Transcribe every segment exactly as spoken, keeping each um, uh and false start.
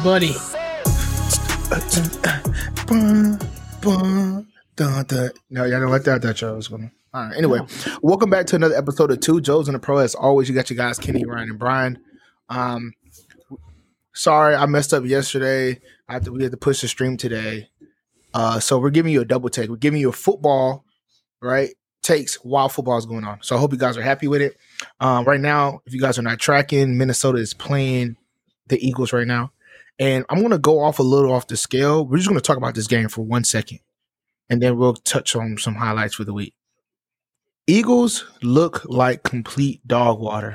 buddy. No, y'all don't like that. That show was going. All right. Anyway, no. Welcome back to another episode of Two Joes and the Pro. As always, you got your guys Kenny, Ryan, and Brian. Um, sorry, I messed up yesterday. I had to, we had to push the stream today. Uh, so we're giving you a double take. We're giving you a football, right? Takes while football is going on. So I hope you guys are happy with it. Um, right now, if you guys are not tracking, Minnesota is playing the Eagles right now. And I'm going to go off a little off the scale. We're just going to talk about this game for one second. And then we'll touch on some highlights for the week. Eagles look like complete dog water.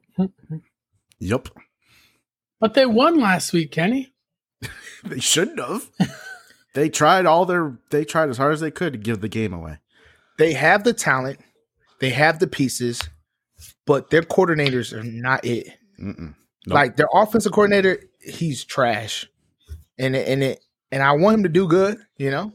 Yep. But they won last week, Kenny. They shouldn't have. They tried all their they tried as hard as they could to give the game away. They have the talent, they have the pieces, but their coordinators are not it. Nope. Like their offensive coordinator, he's trash. And it, and it and I want him to do good, you know.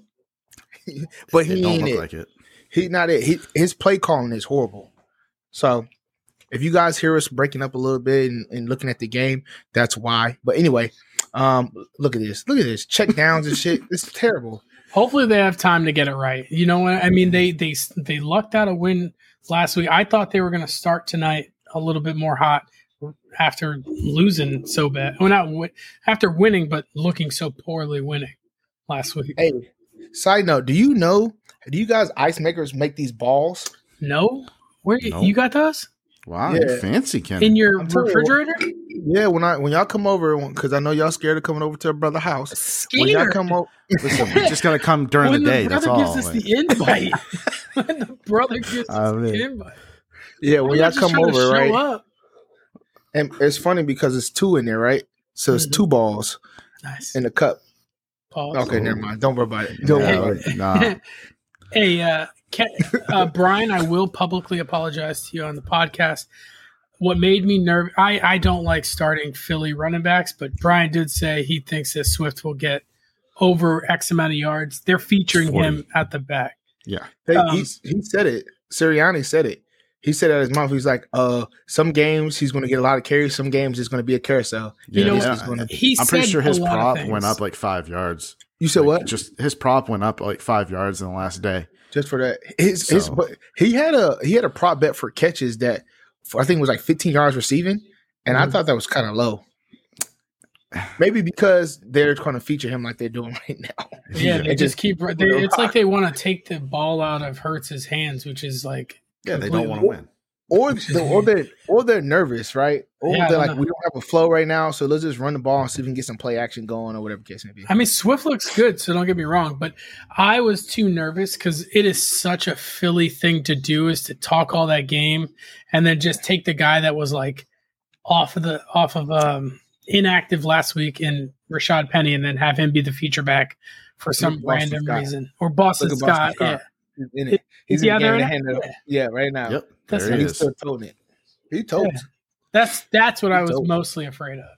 But he it don't ain't look it. like it. He's not it. He, his play calling is horrible. So if you guys hear us breaking up a little bit and, and looking at the game, that's why. But anyway, um, look at this. Look at this. Check downs and shit. It's terrible. Hopefully they have time to get it right. You know what? I mean, they they they lucked out a win last week. I thought they were going to start tonight a little bit more hot after losing so bad. Well, not w- after winning, but looking so poorly winning last week. Hey, side note, do you know, do you guys ice makers make these balls? No? Where Nope. you got those? Wow, Yeah. you're fancy, Kenny. In your I'm telling you. refrigerator? Yeah, when I when y'all come over, because I know y'all scared of coming over to a brother's house. Scared. When y'all come over, Listen, we just gotta come during when the day. the That's brother all. gives us Like, the invite. When the brother gives I us mean- the invite. yeah, when I'm y'all just come trying to over, show right? up. And it's funny because it's two in there, right? So it's Mhm. two balls Nice. in the cup. Pause. Okay, Oh. never mind. Don't worry about it. Don't yeah, worry about it. nah. Hey, uh, Ke- uh, Brian, I will publicly apologize to you on the podcast. What made me nervous, I, I don't like starting Philly running backs, but Brian did say he thinks that Swift will get over X amount of yards. They're featuring forty. him at the back. Yeah. Hey, Um, he, he said it. Sirianni said it. He said at his mouth, he's like, uh, some games he's going to get a lot of carries. Some games it's going to be a carousel. You know, yeah. he's gonna- He I'm pretty said sure his a lot of prop things. went up like five yards. You said Like, what? Just his prop went up like five yards in the last day. Just for that, his his So- but he had a he had a prop bet for catches that for, I think it was like fifteen yards receiving, and Mhm. I thought that was kind of low. Maybe because they're going to feature him like they're doing right now. Yeah, they And just keep. They, put it it's on. like they want to take the ball out of Hurts's hands, which is like Yeah, they don't want to win. or the, or they or they're nervous, right? Or Yeah, I they're don't like, know. we don't have a flow right now, so let's just run the ball and see if we can get some play action going or whatever the case may be. I mean, Swift looks good, so don't get me wrong, but I was too nervous because it is such a Philly thing to do is to talk all that game and then just take the guy that was like off of the off of um, inactive last week in Rashad Penny and then have him be the feature back for some Look at Boston random Scott. reason or Boston Look at Scott. Boston Yeah, Scott. He's in it. He's Is he in out the there game to right hand it now? up. Yeah, right now. Yep. That's There he He's is. still toting it. He told. Yeah. that's that's what I was Dope. mostly afraid of.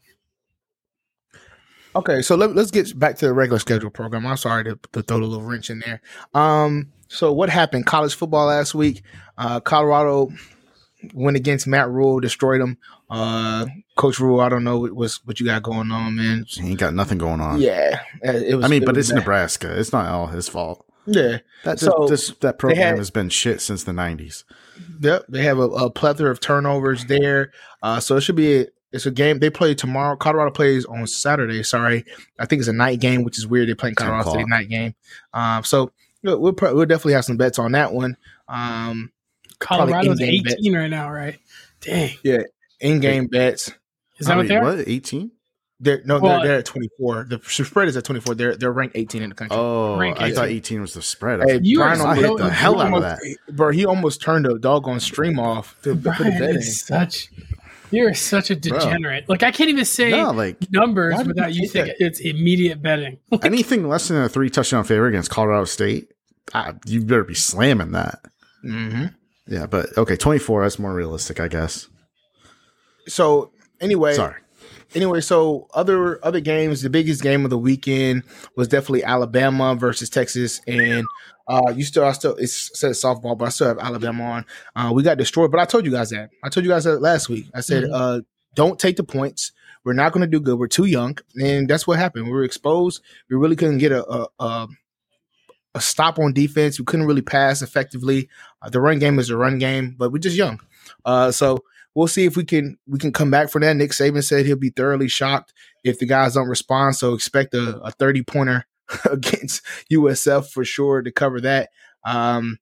Okay, so let, let's get back to the regular schedule program. I'm sorry to, to throw a little wrench in there. Um, so what happened? College football last week. Uh, Colorado went against Matt Rule, destroyed him. Uh, Coach Rule, I don't know what, what's, what you got going on, man. He ain't got nothing going on. Yeah, it was. I mean, it but was it's bad. Nebraska. It's not all his fault. Yeah, That So, this, that program had- has been shit since the nineties. Yep, they have a, a plethora of turnovers there. Uh, so it should be a, it's a game they play tomorrow. Colorado plays on Saturday. Sorry, I think it's a night game, which is weird. They're playing ten Colorado State o'clock. night game. Um, so we'll we'll, pro- we'll definitely have some bets on that one. Um, Probably Colorado's in-game bet. eighteen right now, right? Dang, in-game bets. is that what they're? What? eighteen? They're no, Well, they're, they're at twenty-four. The spread is at twenty-four. They're they're ranked eighteen in the country. Oh, Rank I eighteen. thought eighteen was the spread. Hey, You Brian are I hit almost- the hell out of almost- that. Bro, he almost turned the doggone stream off to, to put a Brian bet in. is such. You're such a degenerate. Like I can't even say No, like numbers Why did without you you say think it's immediate betting. anything less than a three touchdown favor against Colorado State, ah, you better be slamming that. Mm-hmm. Yeah, but okay, twenty-four. That's more realistic, I guess. So anyway, Sorry. Anyway, so other other games, the biggest game of the weekend was definitely Alabama versus Texas, and uh, you still, I still, it says softball, but I still have Alabama on. Uh, we got destroyed, but I told you guys that. I told you guys that last week. I said, Mhm. uh, don't take the points. we're not going to do good. We're too young, and that's what happened. We were exposed. We really couldn't get a a, a, a stop on defense. We couldn't really pass effectively. Uh, the run game is a run game, but we're just young. Uh, so we'll see if we can we can come back from that. Nick Saban said he'll be thoroughly shocked if the guys don't respond. So expect a, a thirty pointer against U S F for sure to cover that. Um,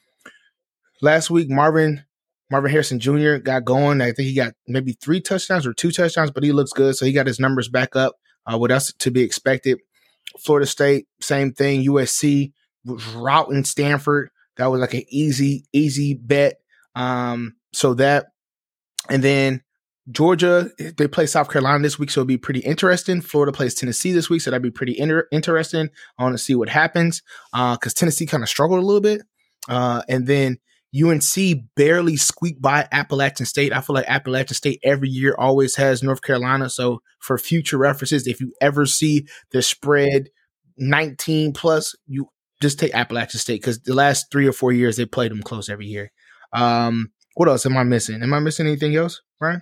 last week, Marvin Marvin Harrison Junior got going. I think he got maybe three touchdowns or two touchdowns, but he looks good. So he got his numbers back up. Uh, what else to be expected? Florida State, same thing. U S C was routing Stanford. That was like an easy, easy bet. Um, so that, and then Georgia, they play South Carolina this week, so it'll be pretty interesting. Florida plays Tennessee this week, so that'd be pretty inter- interesting. I want to see what happens because uh, Tennessee kind of struggled a little bit. Uh, and then U N C barely squeaked by Appalachian State. I feel like Appalachian State every year always has North Carolina. So for future references, if you ever see the spread nineteen plus, you just take Appalachian State because the last three or four years they played them close every year. Um, what else am I missing? Am I missing anything else, Brian?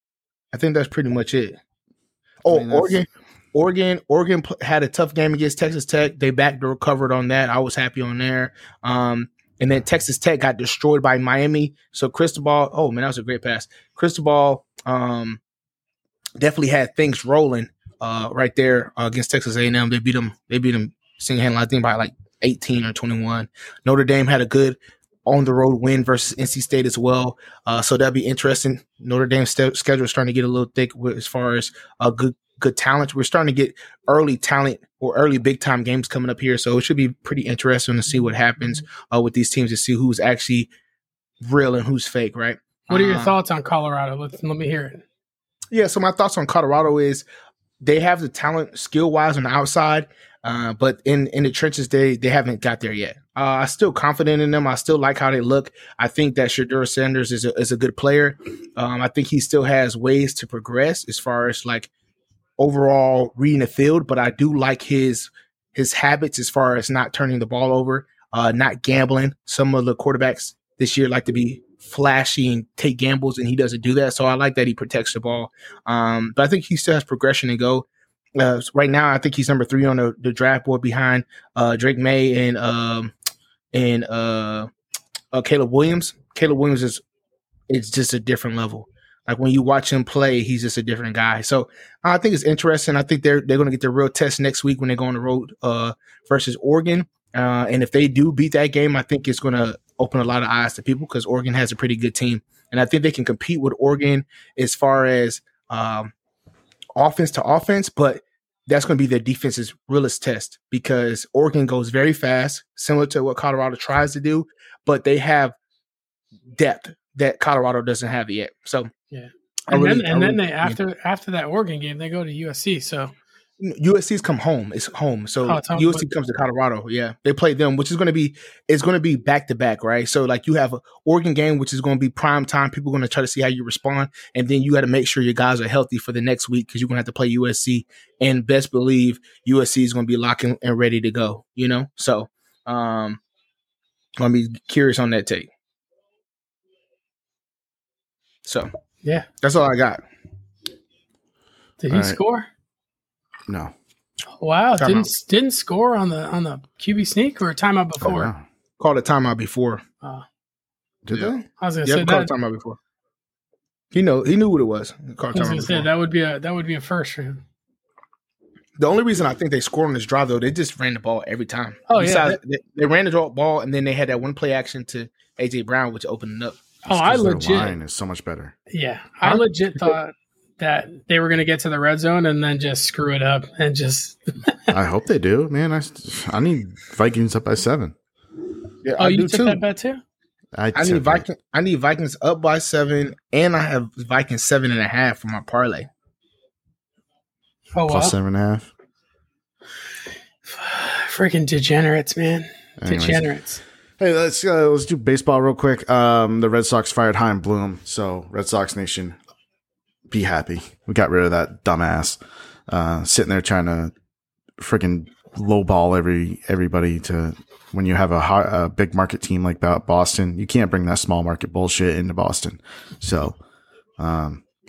I think that's pretty much it. Oh, I mean, Oregon, Oregon, Oregon had a tough game against Texas Tech. They backed recovered on that. I was happy on there. Um, and then Texas Tech got destroyed by Miami. So Cristobal, oh man, that was a great pass. Cristobal um, definitely had things rolling uh, right there uh, against Texas A and M. They beat them. They beat them single-handedly, I think by like eighteen or twenty-one. Notre Dame had a good on the road win versus N C State as well. Uh, so that'd be interesting. Notre Dame's st- schedule is starting to get a little thick with, as far as uh, good good talent. We're starting to get early talent or early big time games coming up here. So it should be pretty interesting to see what happens uh, with these teams to see who's actually real and who's fake, right? What are your um, thoughts on Colorado? Let's, let me hear it. Yeah, so my thoughts on Colorado is they have the talent skill wise on the outside, uh, but in, in the trenches, they they haven't got there yet. Uh, I'm still confident in them. I still like how they look. I think that Shedeur Sanders is a, is a good player. Um, I think he still has ways to progress as far as like overall reading the field, but I do like his his habits as far as not turning the ball over, uh, not gambling. Some of the quarterbacks this year like to be flashy and take gambles, and he doesn't do that. So I like that he protects the ball. Um, but I think he still has progression to go. Uh, right now, I think he's number three on the, the draft board behind uh, Drake May and um, and uh, uh, Caleb Williams. Caleb Williams is it's just a different level. Like when you watch him play, he's just a different guy. So I think it's interesting. I think they're they're going to get their real test next week when they go on the road uh, versus Oregon. Uh, and if they do beat that game, I think it's going to open a lot of eyes to people because Oregon has a pretty good team. And I think they can compete with Oregon as far as um, offense to offense, but that's going to be their defense's realest test because Oregon goes very fast, similar to what Colorado tries to do, but they have depth that Colorado doesn't have yet. So yeah, and really, then and really, then they after after that Oregon game, they go to U S C. So U S C's come home. It's home. So oh, home. U S C comes to Colorado. Yeah, they play them, which is going to be it's going to be back to back, right? So like you have an Oregon game, which is going to be prime time. People are going to try to see how you respond, and then you got to make sure your guys are healthy for the next week because you're going to have to play U S C. And best believe U S C is going to be locking and ready to go. You know, so um, I'm going to be curious on that take. So yeah, that's all I got. Did he all right. score? No. Wow, Timeout. didn't didn't score on the on the Q B sneak or a timeout before? Oh, wow. Called a timeout before. Uh, Did Yeah. they? I was gonna Yeah, say called that. a timeout before. He know he knew what it was. He called a I was timeout gonna say before. that would be a that would be a first for him. The only reason I think they scored on this drive, though, they just ran the ball every time. Oh, yeah, Besides, they, they ran the draw- ball, and then they had that one play action to A J Brown, which opened it up. Oh, I Because their legit, line is so much better. yeah, I Huh? legit thought that they were gonna get to the red zone and then just screw it up and just. I hope they do, man. I, I need Vikings up by seven. Yeah, Oh, I you do took too. that bet too? I, I took need it. Viking. I need Vikings up by seven, and I have Vikings seven and a half for my parlay. Oh plus wow! seven and a half. Freaking degenerates, man! Anyways. Degenerates. Hey, let's uh, let's do baseball real quick. Um, the Red Sox fired Chaim Bloom, so Red Sox Nation, be happy. We got rid of that dumbass uh, sitting there trying to freaking lowball every everybody to when you have a, high, a big market team like Boston. You can't bring that small market bullshit into Boston. So, um,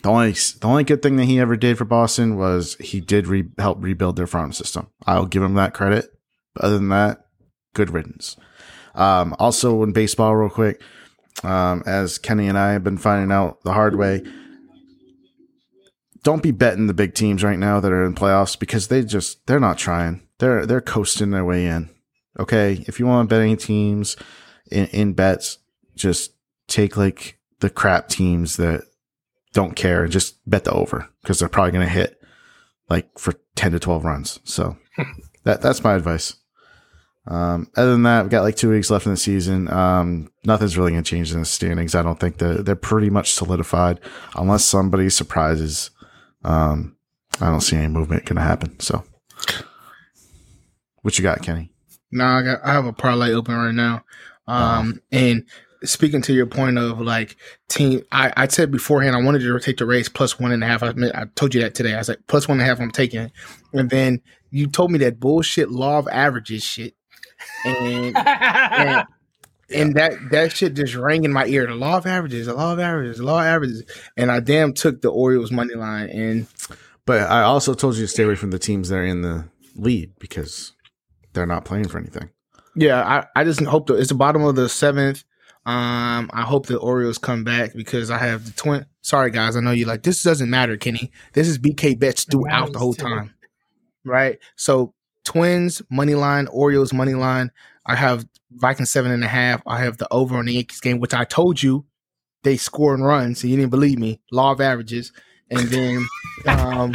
The only the only good thing that he ever did for Boston was he did re- help rebuild their farm system. I'll give him that credit. But other than that, good riddance. Um, also in baseball, real quick, um, as Kenny and I have been finding out the hard way, don't be betting the big teams right now that are in playoffs because they just they're not trying. They're they're coasting their way in. Okay, if you want to bet any teams in, in bets, just take like the crap teams that don't care and just bet the over because they're probably going to hit like for ten to twelve runs. So that that's my advice. Um, other than that, we've got like two weeks left in the season. Um, nothing's really going to change in the standings. I don't think that they're pretty much solidified unless somebody surprises. Um, I don't see any movement going to happen. So what you got, Kenny? No, I got I have a parlay open right now. Um, wow. And speaking to your point of like team, I, I said beforehand I wanted to take the race plus one and a half. I, I told you that today. I was like plus one and a half. I'm taking it, and then you told me that bullshit law of averages shit, and and, and that that shit just rang in my ear. The law of averages, the law of averages, the law of averages, and I damn took the Orioles money line. And but I also told you to stay away from the teams that are in the lead because they're not playing for anything. Yeah, I, I just hope that it's the bottom of the seventh. Um, I hope the Orioles come back because I have the twin. Sorry, guys. I know you like this doesn't matter, Kenny. This is B K bets throughout the whole time, right? So Twins money line, Orioles money line. I have Vikings seven and a half. I have the over on the Yankees game, which I told you they score and run, so you didn't believe me. Law of averages. And then um,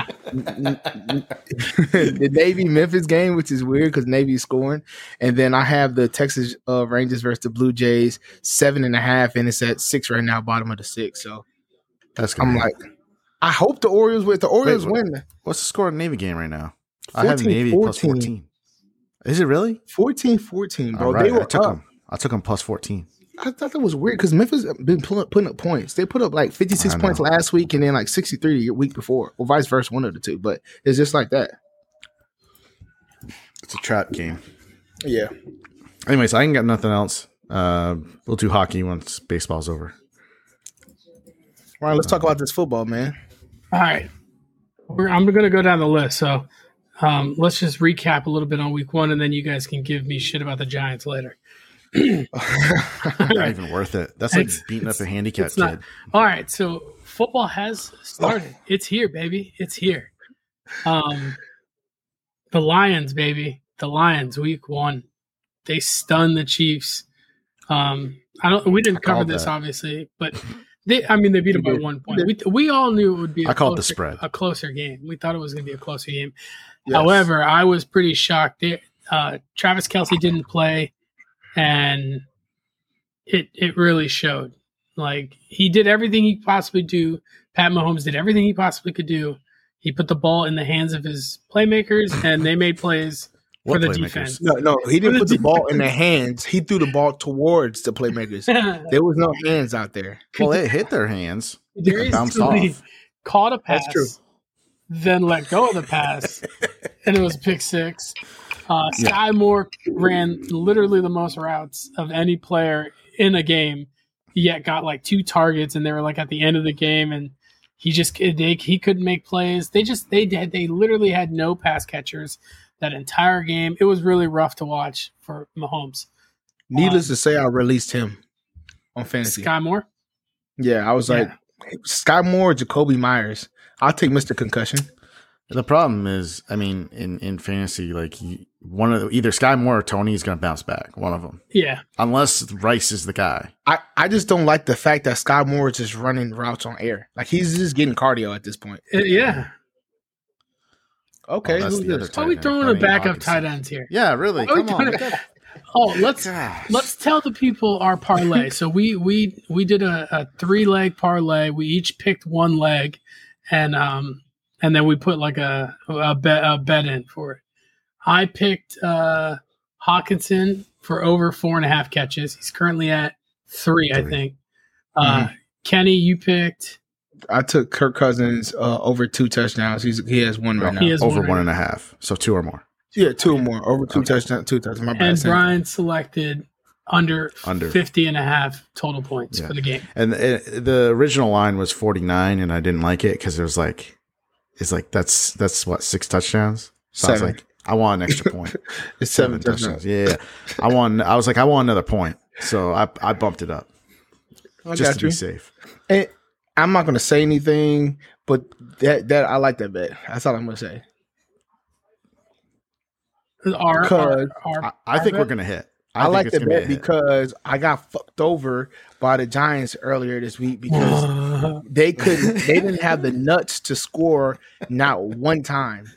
the Navy Memphis game, which is weird because Navy's scoring. And then I have the Texas uh, Rangers versus the Blue Jays, seven and a half, and it's at six right now, bottom of the six. So that's good. I'm like, I hope the Orioles with the Orioles Wait, win. What's the score of the Navy game right now? fourteen, I have Navy fourteen. plus fourteen. Is it really? fourteen fourteen, bro. Right. They were I took up. them. I took them plus fourteen. I thought that was weird because Memphis been pulling, putting up points. They put up like fifty-six points last week and then like sixty-three the week before, or vice versa, one of the two. But it's just like that. It's a trap game. Yeah. Anyways, I ain't got nothing else. Uh, we'll do hockey once baseball's over. All right, let's talk about this football, man. All right. We're, I'm going to go down the list. So um, let's just recap a little bit on week one, and then you guys can give me shit about the Giants later. Not even worth it. That's like it's, beating it's, up a handicapped kid. Not. All right, so football has started. It's here, baby. It's here. Um, the Lions, baby. The Lions, week one. They stunned the Chiefs. Um, I don't. We didn't cover this, that. obviously, but they. I mean, they beat them by one point. We we all knew it would be. A I called closer, the spread. A closer game. We thought it was going to be a closer game. Yes. However, I was pretty shocked. They, uh, Travis Kelce didn't play. And it it really showed. Like, he did everything he possibly do. Pat Mahomes did everything he possibly could do. He put the ball in the hands of his playmakers, and they made plays for the defense. No, no, he didn't put the ball in their hands. He threw the ball towards the playmakers. There was no hands out there. Well, it hit their hands. There bounced off. Caught a pass, That's true. then let go of the pass, and it was pick six. Uh, Sky Moore ran literally the most routes of any player in a game, yet got like two targets, and they were like at the end of the game, and he just they, he couldn't make plays. They just they did they literally had no pass catchers that entire game. It was really rough to watch for Mahomes. Needless um, to say, I released him on fantasy. Sky Moore. Yeah, I was yeah. like Sky Moore, Jacoby Myers. I'll take Mister Concussion. The problem is, I mean, in, in fantasy, like you, one of the, either Sky Moore or Tony is going to bounce back. One of them, yeah. Unless Rice is the guy. I, I just don't like the fact that Sky Moore is just running routes on air. Like he's just getting cardio at this point. Uh, yeah. Okay. Oh, who's this? Why are we throwing a backup tight ends here? Yeah, really. Come on. Oh, let's Gosh. let's tell the people our parlay. So we we we did a, a three leg parlay. We each picked one leg, and um. And then we put like a a bet, a bet in for it. I picked uh, Hawkinson for over four and a half catches. He's currently at three, three. I think. Uh, mm-hmm. Kenny, you picked. I took Kirk Cousins uh, over two touchdowns. He's he has one right now. He has over one, one right and a half, so two or more. Yeah, two or more. Over two okay. touchdowns. Two touchdowns. My bad. And Brian thing. selected under, Under. fifty and a half total points Yeah. for the game. And the, the original line was forty-nine, and I didn't like it because it was like, it's like that's that's what six touchdowns. So I was Seven. like, I want an extra point. It's Seven seven touchdowns. Yeah, yeah. I want. I was like, I want another point. So I I bumped it up I just got to you. be safe. And I'm not gonna say anything, but that that I like that bet. That's all I'm gonna say. Our, Because our, our, I, I think our we're bet- gonna hit. I, think like it's the gonna be a bet hit. because I got fucked over by the Giants earlier this week because they couldn't they didn't have the nuts to score not one time.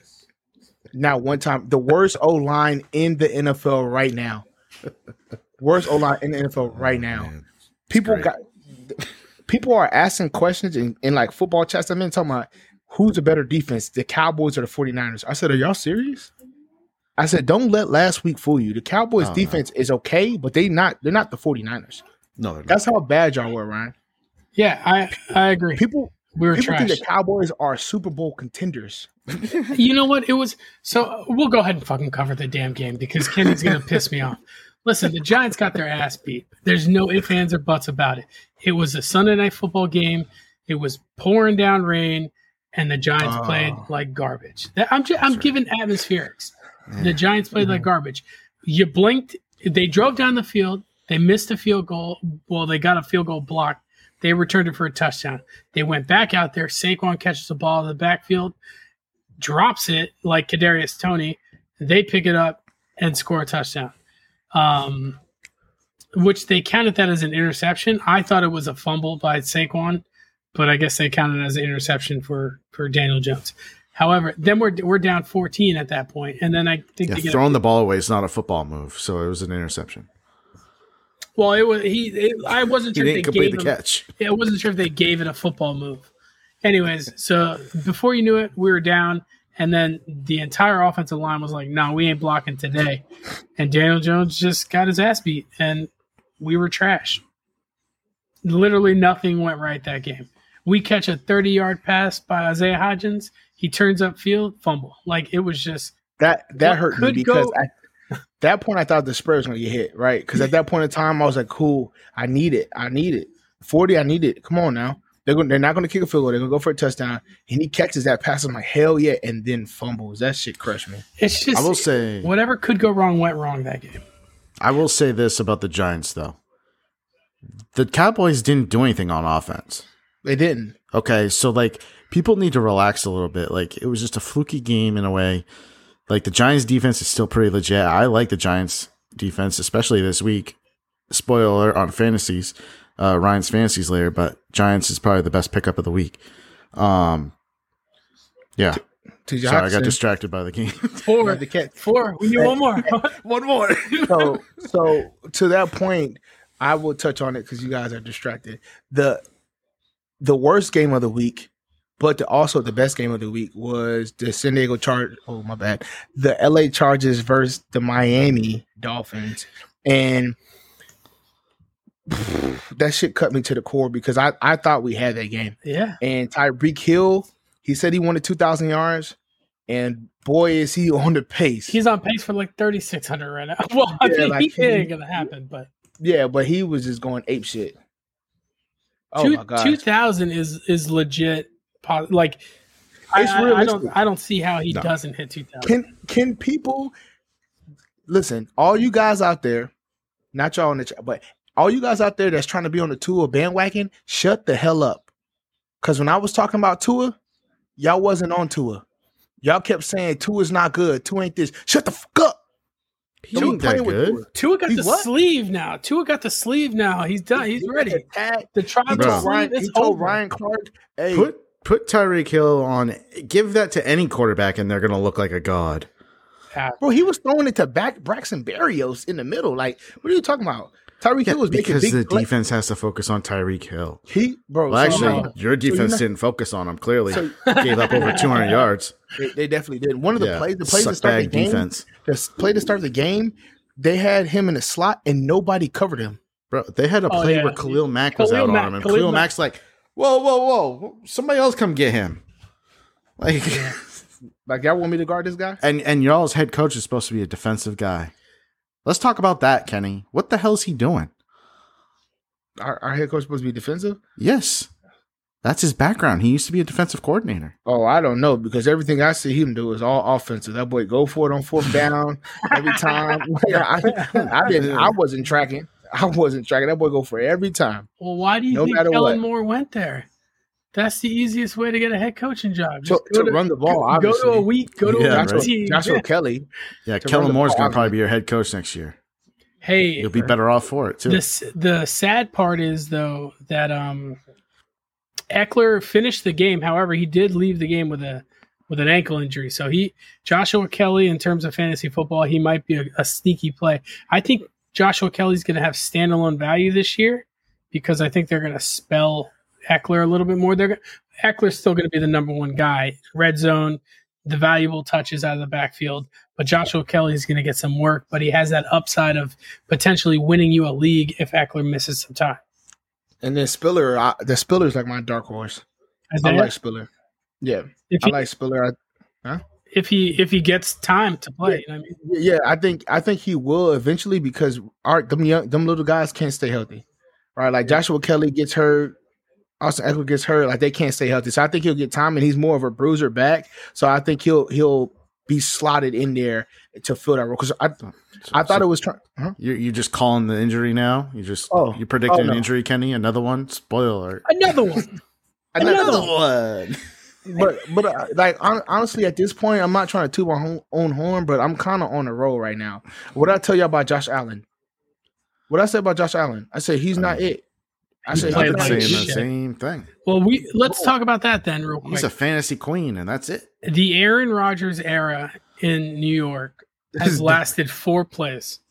Not one time. The worst O line in the N F L right now. Worst O line in the N F L right now. Man, it's People great. got people are asking questions in, in like football chats. I've been talking about who's a better defense, the Cowboys or the 49ers. I said, are y'all serious? I said, don't let last week fool you. The Cowboys Oh, no. defense is okay, but they not they're not the 49ers. No, they're not. That's how bad y'all were, Ryan. yeah, I I agree. People We were people trash. think the Cowboys are Super Bowl contenders. You know what? It was so. We'll go ahead and fucking cover the damn game because Kenny's gonna piss me off. Listen, the Giants got their ass beat. There's no ifs, ands, or buts about it. It was a Sunday night football game. It was pouring down rain, and the Giants Oh. played like garbage. That- I'm just, I'm right. giving atmospherics. The Giants played like garbage. You blinked. They drove down the field. They missed a field goal. Well, they got a field goal blocked. They returned it for a touchdown. They went back out there. Saquon catches the ball in the backfield, drops it like Kadarius Toney. They pick it up and score a touchdown, um, which they counted that as an interception. I thought it was a fumble by Saquon, but I guess they counted it as an interception for, for Daniel Jones. However, then we're we're down fourteen at that point, and then I think Yeah, they get throwing the ball away is not a football move, so it was an interception. well. It was he. It, I wasn't He sure if didn't they complete gave the him. catch. I wasn't sure if they gave it a football move. Anyways, so before you knew it, we were down, and then the entire offensive line was like, "No, we ain't blocking today," and Daniel Jones just got his ass beat, and we were trash. Literally nothing went right that game. We catch a thirty-yard pass by Isaiah Hodgins. He turns up field, fumble. Like it was just That that What hurt me could because go- at that point I thought the Spurs were gonna get hit, right? Because at that point in time I was like, cool, I need it. I need it. forty, I need it. Come on now. They're going they're not gonna kick a field goal, they're gonna go for a touchdown. And he catches that pass. I'm like, hell yeah, and then fumbles. That shit crushed me. it's just I will say, whatever could go wrong went wrong that game. I will say this about the Giants, though: the Cowboys didn't do anything on offense. They didn't. Okay, so like people need to relax a little bit. Like it was just a fluky game in a way. Like the Giants defense is still pretty legit. I like the Giants defense, especially this week. Spoiler on fantasies, uh, Ryan's fantasies later, but Giants is probably the best pickup of the week. Um, yeah. T J Sorry, I got Hawkinson. distracted by the game. Four, The cat- four. We need one more. One more. so so to that point, I will touch on it because you guys are distracted. The the worst game of the week, but the, also the best game of the week was the San Diego Charge. Oh my bad, the L A Chargers versus the Miami Dolphins, and that shit cut me to the core because I I thought we had that game. Yeah. And Tyreek Hill, he said he wanted two thousand yards, and boy is he on the pace. He's on pace for like thirty-six hundred right now. Well, I Yeah, think like he he- ain't going to happen, but Yeah, but he was just going ape shit. Oh two, my god, two thousand is is legit. po- Like, I, It's I, I realistic. don't I don't see how he No. doesn't hit two thousand. Can can people listen? All you guys out there, not y'all in the chat, but all you guys out there that's trying to be on the Tua bandwagon, shut the hell up. Because when I was talking about Tua, y'all wasn't on Tua. Y'all kept saying Tua's not good. Tua ain't this. Shut the fuck up. He Don't ain't play that with good. Tua. Tua got He's the what? sleeve now. Tua got the sleeve now. He's done. He's ready. The tag- The He tribal Bro. told sleeve Ryan, is he told over. Ryan Clark, hey, Put put Tyreek Hill on. Give that to any quarterback, and they're gonna look like a god. Yeah. bro, he was throwing it to back Braxton Berrios in the middle. Like, what are you talking about? Tyreek Yeah, Hill was making because big the play- defense has to focus on Tyreek Hill. He, bro, Well, so actually, no, your defense not- didn't focus on him. Clearly, So- gave up over two hundred yards. they, they definitely did. One of the Yeah, plays, the plays to start the suckbag game, defense, the s- play to start the game, they had him in the slot and nobody covered him. bro. They had a Oh, play yeah. where Khalil Mack was Khalil out Mack- on him, and Khalil Khalil Mack- Mack's like, "Whoa, whoa, whoa! Somebody else come get him!" Like, Like, y'all want me to guard this guy? and and y'all's head coach is supposed to be a defensive guy. Let's talk about that, Kenny. What the hell is he doing? Our, our head coach supposed to be defensive? Yes. That's his background. He used to be a defensive coordinator. Oh, I don't know, because everything I see him do is all offensive. That boy go for it on fourth down every time. I, I didn't. I wasn't tracking. I wasn't tracking. That boy go for it every time. Well, why do you No think matter Kellen what. Moore went there? That's the easiest way to get a head coaching job. To, Just go to run the ball, go, obviously. go to a week, go to Yeah, a Joshua, team. Joshua Kelly. Yeah, To run Kellen the Moore's ball, going to probably obviously. be your head coach next year. Hey, You'll be better off for it, too. this the sad part is though that um, Eckler finished the game. However, he did leave the game with a with an ankle injury. So he Joshua Kelly, in terms of fantasy football, he might be a, a sneaky play. I think Joshua Kelly's going to have standalone value this year because I think they're going to spell Eckler a little bit more. They're gonna, Eckler's still going to be the number one guy, red zone, the valuable touches out of the backfield. But Joshua Kelly is going to get some work, but he has that upside of potentially winning you a league if Eckler misses some time. And then Spiller. I, the Spiller's like my dark horse. I like Spiller. Yeah, if I he, like Spiller. I, if he if he gets time to play. You know what I mean? Yeah, I think I think he will eventually, because our them young them little guys can't stay healthy, right? Like Joshua Kelly gets hurt, Austin Eckler gets hurt, like they can't stay healthy. So I think he'll get time, and he's more of a bruiser back. So I think he'll he'll be slotted in there to fill that role. Because I So- I thought so it was trying. Huh? You're, you're just calling the injury now? You just Oh. you predicting Oh, no. an injury, Kenny? Another one? Spoiler. Another one. Another one. But but uh, like hon- honestly, at this point, I'm not trying to toot my hon- own horn, but I'm kind of on a roll right now. What I tell you about Josh Allen? What I said about Josh Allen? I said he's not it. I said played he's I've not been like saying it. the shit. same thing. Well, we let's talk about that then, real quick. He's a fantasy queen, and that's it. The Aaron Rodgers era in New York This has is- lasted four plays.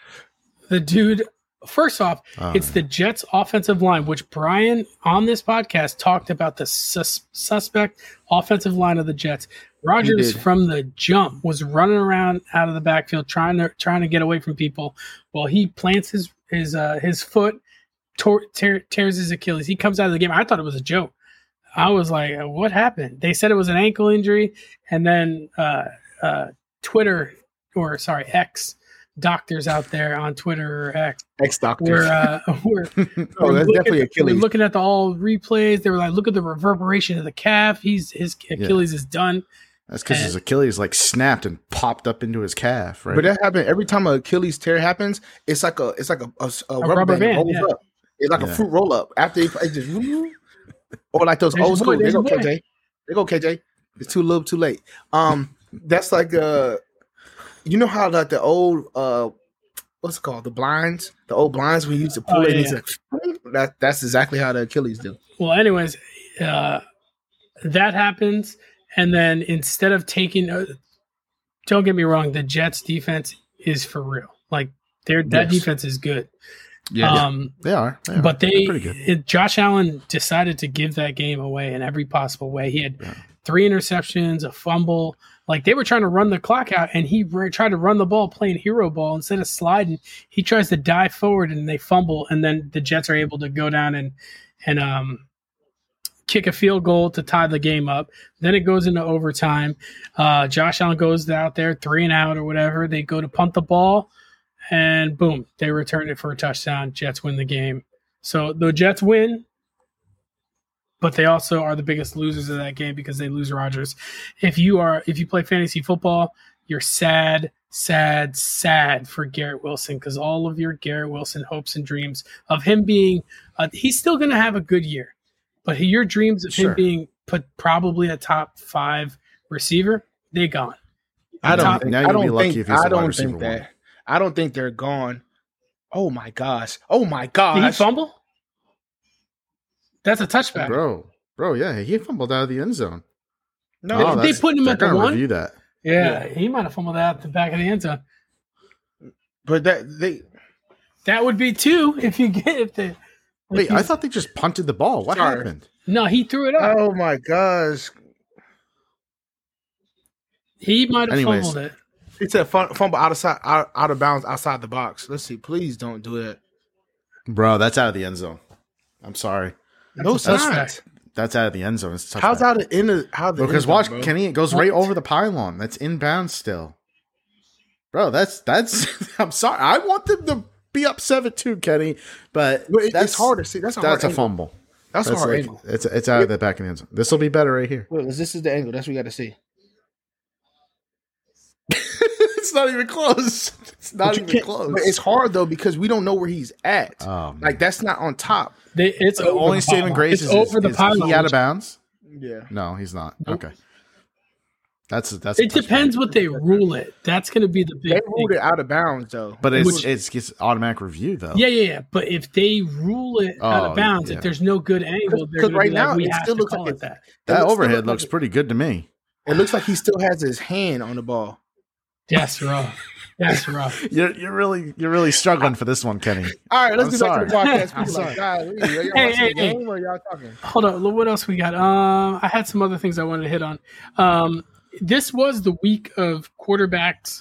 The dude, first off, Oh, it's the Jets' offensive line, which Brian on this podcast talked about the sus- suspect offensive line of the Jets. Rodgers did. from the jump was running around out of the backfield trying to trying to get away from people. Well, he plants his his uh, his foot, tor- tear, tears his Achilles. He comes out of the game. I thought it was a joke. I was like, "What happened?" They said it was an ankle injury, and then uh, uh, Twitter or sorry X doctors out there on Twitter or X Ex doctor. were uh, were, Oh, were that's looking, definitely were Achilles. looking at the all replays. They were like, "Look at the reverberation of the calf. He's his Achilles is done." That's because his Achilles like snapped and popped up into his calf, right? But that happened every time an Achilles tear happens. It's like a it's like a, a, a rubber, rubber band, that band, rolls yeah. up. It's like Yeah. a fruit roll up after it, it just or like those There's old your boy, school. There there's go your K boy. J. There go K J. It's too little, too late. Um, that's like uh, you know how like the old uh, what's it called? The blinds, the old blinds we used to pull Oh, it. yeah, It's like, that that's exactly how the Achilles do. Well, anyways, uh, that happens, and then instead of taking, uh, don't get me wrong, the Jets' defense is for real. Like their that Yes. defense is good. Yeah, Um, they are. They are. but They're they, pretty good. it, Josh Allen decided to give that game away in every possible way. He had Yeah. three interceptions, a fumble. Like they were trying to run the clock out, and he re- tried to run the ball playing hero ball instead of sliding. He tries to dive forward, and they fumble, and then the Jets are able to go down and and um, kick a field goal to tie the game up. Then it goes into overtime. Uh, Josh Allen goes out there three and out or whatever. They go to punt the ball, and boom, they return it for a touchdown. Jets win the game. So the Jets win, but they also are the biggest losers of that game because they lose Rodgers. If you are, if you play fantasy football, you're sad, sad, sad for Garrett Wilson because all of your Garrett Wilson hopes and dreams of him being, uh, he's still going to have a good year, but your dreams of Sure. him being put probably a top five receiver, they gone. I don't. Top- Think, Now I you'll don't be lucky think. if he's I the wide don't receiver think that. one. I don't think they're gone. Oh my gosh! Oh my Did he gosh! fumble? That's a touchback. Bro, bro, yeah, he fumbled out of the end zone. No, They- Oh, they that's- put him they're at the gonna one? Review that. Yeah, he might have fumbled out the back of the end zone. but that they. That would be two if you get if the. if Wait, I he's- thought they just punted the ball. What Sorry. happened? no, he threw it up. Oh my gosh! He might have Anyways. fumbled it. He said fum- fumble out of side, out, out of bounds outside the box. Let's see. Please don't do it. Bro, that's out of the end zone. I'm sorry. No, That's a it's not. touchback. That's out of the end zone. It's a How's touchback. out of in the how the Because end zone, watch, bro? Kenny, it goes right What? over the pylon. That's inbound still. Bro, that's that's. I'm sorry. I want them to be up seven two, Kenny, but, but it, that's it's hard to see. That's a that's hard a fumble. That's, that's a hard like, angle. It's it's out of the back of the end zone. This will be better right here. Well, this is the angle. That's what we got to see. It's not even close. It's not even close. But it's hard though because we don't know where he's at. Oh, like that's not on top. They, it's the only saving grace is, over the is pylon. he out of bounds? Yeah. No, he's not. Okay. That's that's. It depends what they rule it. That's going to be the big. They ruled it out of bounds though. But it's Which, it's gets automatic review though. Yeah, yeah, yeah. But if they rule it oh, out of bounds, yeah. if there's no good angle, they're going right to be like, now, we it have still to looks call like it that. That looks overhead like looks pretty good to me. It looks like he still has his hand on the ball. That's rough. That's rough. You're you're really you're really struggling for this one, Kenny. All right, let's I'm get back to the podcast. I'm People like, sorry. God, are y'all Hey, watching hey, the game or y'all talking? Hold on. What else we got? Um, I had some other things I wanted to hit on. Um, this was the week of quarterbacks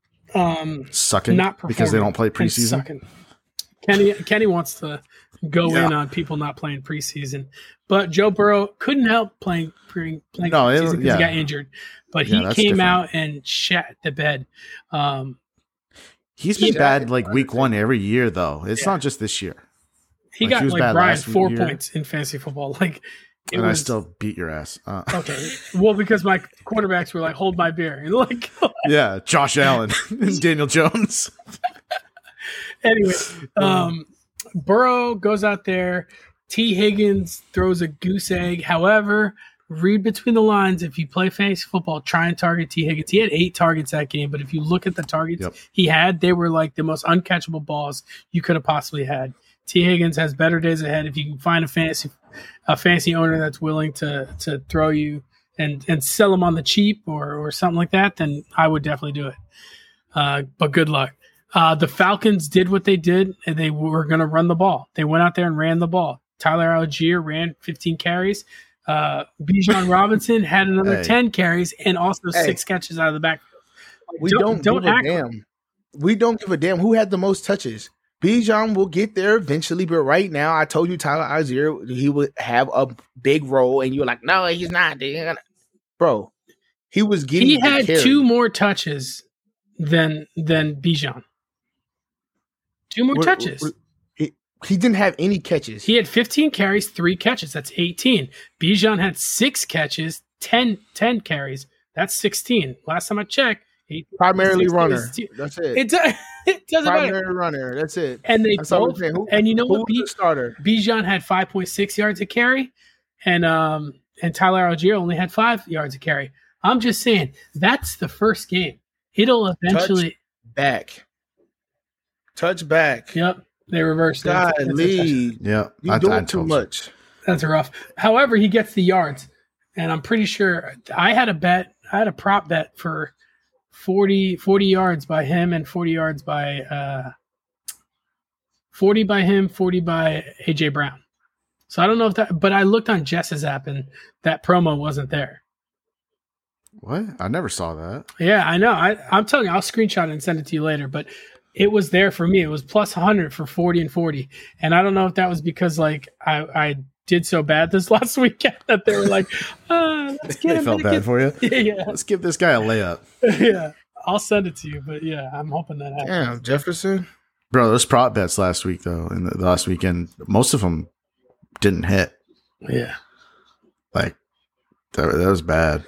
um, Sucking not because they don't play and preseason. sucking. Kenny Kenny wants to go Yeah. in on people not playing preseason, but Joe Burrow couldn't help playing pre, playing No, it- preseason because yeah. he got injured. But Yeah, he that's came different. out and shat the bed. Um, He's been Yeah. bad like week one every year though. It's Yeah. not just this year. he Like, got he was like bad Brian last four year. points in fantasy football. Like it And I was still beat your ass. Uh, okay. Well, because my quarterbacks were like, "Hold my beer," and like. yeah, Josh Allen and Daniel Jones. Anyway, um, Burrow goes out there. T. Higgins throws a goose egg. However, read between the lines. If you play fantasy football, try and target T. Higgins. He had eight targets that game, but if you look at the targets Yep. he had, they were like the most uncatchable balls you could have possibly had. T. Higgins has better days ahead. If you can find a fantasy a fantasy owner that's willing to to throw you and and sell him on the cheap or or something like that, then I would definitely do it. Uh, but good luck. Uh, the Falcons did what they did, and they were going to run the ball. They went out there and ran the ball. Tyler Algier ran fifteen carries. Uh, Bijan Robinson had another Hey. ten carries and also Hey. six catches out of the backfield. We Don't- don't, don't give act a damn. We don't give a damn who had the most touches. Bijan will get there eventually, but right now, I told you Tyler Algier he would have a big role, and you were like, "No, he's not." Bro, he was getting. He the had carry. two more touches than than Bijan. Two more What- touches. what- He, he didn't have any catches. He had fifteen carries, three catches. That's eighteen. Bijan had six catches, ten, ten carries. That's sixteen. Last time I checked, he primarily sixteen runner. is two- That's it. It, do, it doesn't Primary matter. runner. That's it. And they That's all I'm both, saying. Who, and you know who what? was B, the starter? Bijan had five point six yards a carry, and um and Tyler Algier only had five yards a carry. I'm just saying that's the first game. It'll eventually. Back. Touch back. Yep, they reversed it. That's a touchdown. Golly. Yeah, You I- doing I too told you. much. That's rough. However, he gets the yards, and I'm pretty sure I had a bet. I had a prop bet for forty, forty yards by him and forty yards by uh, forty by him, forty by A J Brown. So I don't know if that, but I looked on Jess's app and that promo wasn't there. What? I never saw that. Yeah, I know. I, I'm telling you, I'll screenshot it and send it to you later. But it was there for me. It was plus one hundred for forty and forty. And I don't know if that was because like I, I did so bad this last weekend that they were like, uh, let's get They him. felt let's bad for you. get- yeah, Let's give this guy a layup, yeah. I'll send it to you. But yeah, I'm hoping that happens. Damn, Jefferson. bro. Those prop bets last week though, in the, the last weekend, most of them didn't hit. Yeah. Like that, that was bad.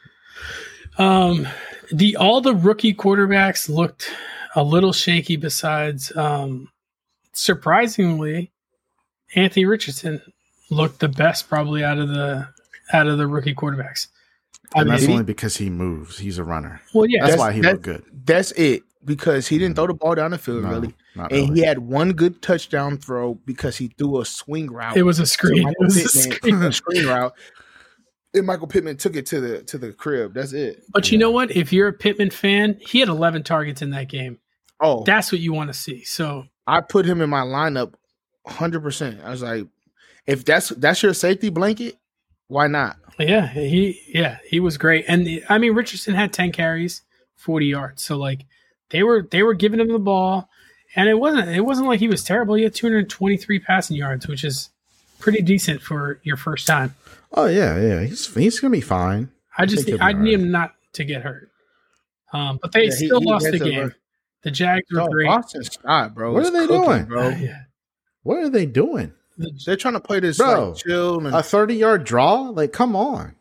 Um, the all the rookie quarterbacks looked a little shaky. Besides, um, surprisingly, Anthony Richardson looked the best probably out of the out of the rookie quarterbacks. I And mean, that's he- only because he moves. He's a runner. well, yeah, That's That's- why he that's- looked good. That's it. Because he didn't throw the ball down the field No, really. not And really. he had one good touchdown throw because he threw a swing route. it was a to screen. It Michael was a Pittman, screen. a screen route. And Michael Pittman took it to the to the crib. That's it. But you know what? If you're a Pittman fan, he had eleven targets in that game. Oh, That's what you want to see. So I put him in my lineup one hundred percent. I was like, if that's that's your safety blanket, why not? yeah, he yeah he was great. And I mean, Richardson had ten carries, forty yards. So like they were they were giving him the ball, and it wasn't it wasn't like he was terrible. He had two hundred twenty-three passing yards, which is pretty decent for your first time. Oh yeah, yeah. He's he's gonna be fine. I just think he'll be I all need right. him not to get hurt. Um, but they Yeah, he- still he lost had the to game. learn. The Jags were No, great. Boston Scott, bro. What is are they cooking, doing? bro? Uh, yeah. What are they doing? The- They're trying to play this Bro, like chill and A thirty-yard draw? Like, come on.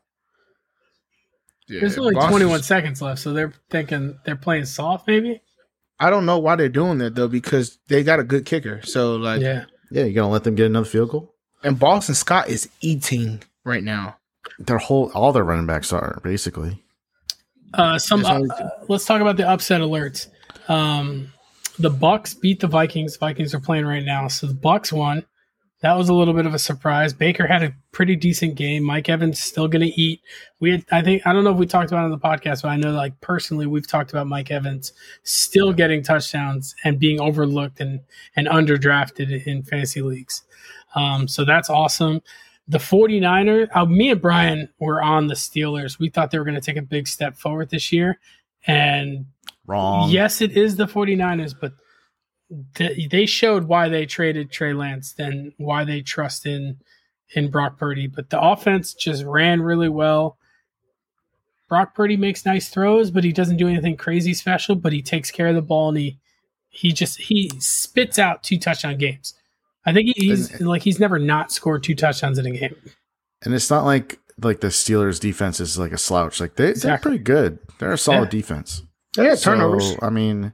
yeah, There's only Boston's- twenty-one seconds left, so they're thinking they're playing soft, maybe. I don't know why they're doing that though, because they got a good kicker. So like, Yeah. Yeah, you going to let them get another field goal? and Boston Scott is eating right now. Their whole, all their running backs are, basically. Uh, some. There's Uh, only- uh, let's talk about the upset alerts. Um, the Bucks beat the Vikings. Vikings are playing right now, so the Bucks won. That was a little bit of a surprise. Baker had a pretty decent game. Mike Evans still going to eat. We, had, I think, I don't know if we talked about it on the podcast, but I know, like personally, we've talked about Mike Evans still getting touchdowns and being overlooked and and underdrafted in fantasy leagues. Um, so that's awesome. The 49ers, uh, me and Brian were on the Steelers. We thought they were going to take a big step forward this year. And Wrong. yes, it is the 49ers, but th- they showed why they traded Trey Lance and why they trust in, in Brock Purdy. But the offense just ran really well. Brock Purdy makes nice throws, but he doesn't do anything crazy special, but he takes care of the ball and he, he just, he spits out two touchdown games. I think he's And- like he's never not scored two touchdowns in a game. And it's not like like the Steelers defense is like a slouch. Like they, they're Exactly. pretty good. They're a solid Yeah. defense. They had So, turnovers. I mean,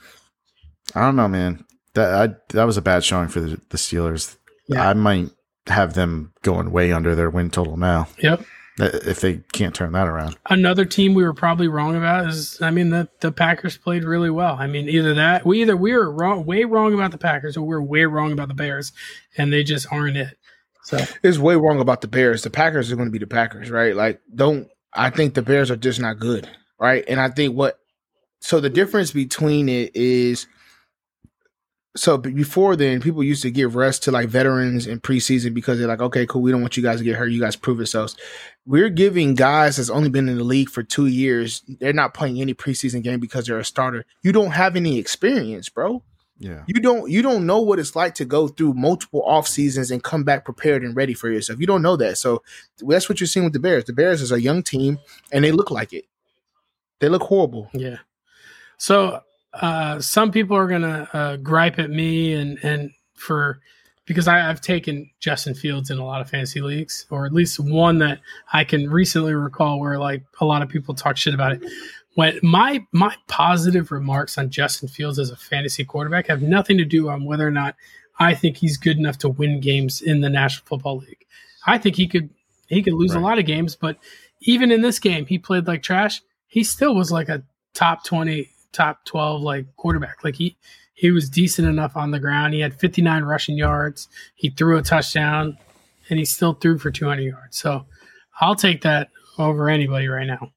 I don't know, man. That I, that was a bad showing for the, the Steelers. Yeah. I might have them going way under their win total now Yep. if they can't turn that around. Another team we were probably wrong about is I mean the the Packers played really well. I mean either that we either we were wrong way wrong about the Packers or we were way wrong about the Bears, and they just aren't it. So It's way wrong about the Bears. The Packers are going to be the Packers, right? Like, don't I think the Bears are just not good, right? And I think what so the difference between it is so before then, people used to give rest to like veterans in preseason because they're like, okay, cool, we don't want you guys to get hurt. You guys prove yourselves. We're giving guys that's only been in the league for two years. They're not playing any preseason game because they're a starter. You don't have any experience, bro. Yeah. You don't you don't know what it's like to go through multiple off seasons and come back prepared and ready for yourself. You don't know that. So that's what you're seeing with the Bears. The Bears is a young team and they look like it. They look horrible. yeah. So uh, some people are gonna uh, gripe at me and and for because I, I've taken Justin Fields in a lot of fantasy leagues, or at least one that I can recently recall where like a lot of people talk shit about it. When my my positive remarks on Justin Fields as a fantasy quarterback have nothing to do on whether or not I think he's good enough to win games in the National Football League. I think he could he could lose Right. a lot of games, but even in this game, he played like trash. He still was like a top twenty, top twelve like quarterback. Like he he was decent enough on the ground. He had fifty-nine rushing yards. He threw a touchdown, and he still threw for two hundred yards. So I'll take that over anybody right now.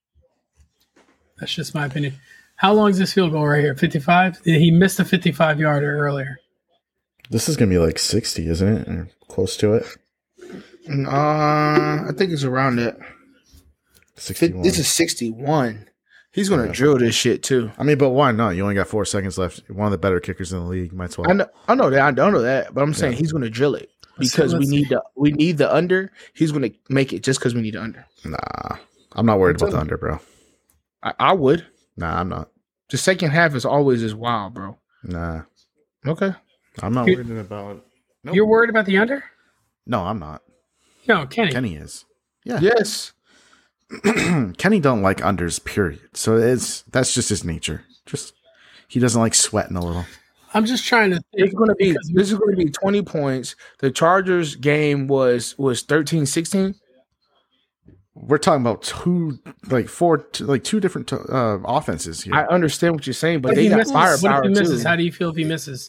That's just my opinion. How long is this field goal right here? fifty-five? He missed a fifty-five yarder earlier. This is going to be like sixty, isn't it? Or close to it. Uh, I think it's around that. sixty-one. This is sixty-one. He's going to Yeah. drill this shit too. I mean, but why not? You only got four seconds left. You're one of the better kickers in the league. Might as well. I know, I know that. I don't know that, but I'm saying Yeah. he's going to drill it Let's see- because we let's need see. the we need the under. He's going to make it just because we need the under. Nah. I'm not worried I'm about the telling under, bro. I, I would. Nah, I'm not. The second half is always as wild, bro. Nah. Okay. I'm not You- worried about it. Nope. You're worried about the under? No, I'm not. No, Kenny. Kenny is. Yeah. Yes. Kenny don't like unders, period. So it's that's just his nature. Just he doesn't like sweating a little. I'm just trying to think. It's going to be. because This is going to be twenty points. The Chargers game was was thirteen sixteen. We're talking about two, like four, two, like two different uh, offenses here. I understand what you're saying, but What if they he got misses? What firepower if he misses? too. How do you feel if he misses?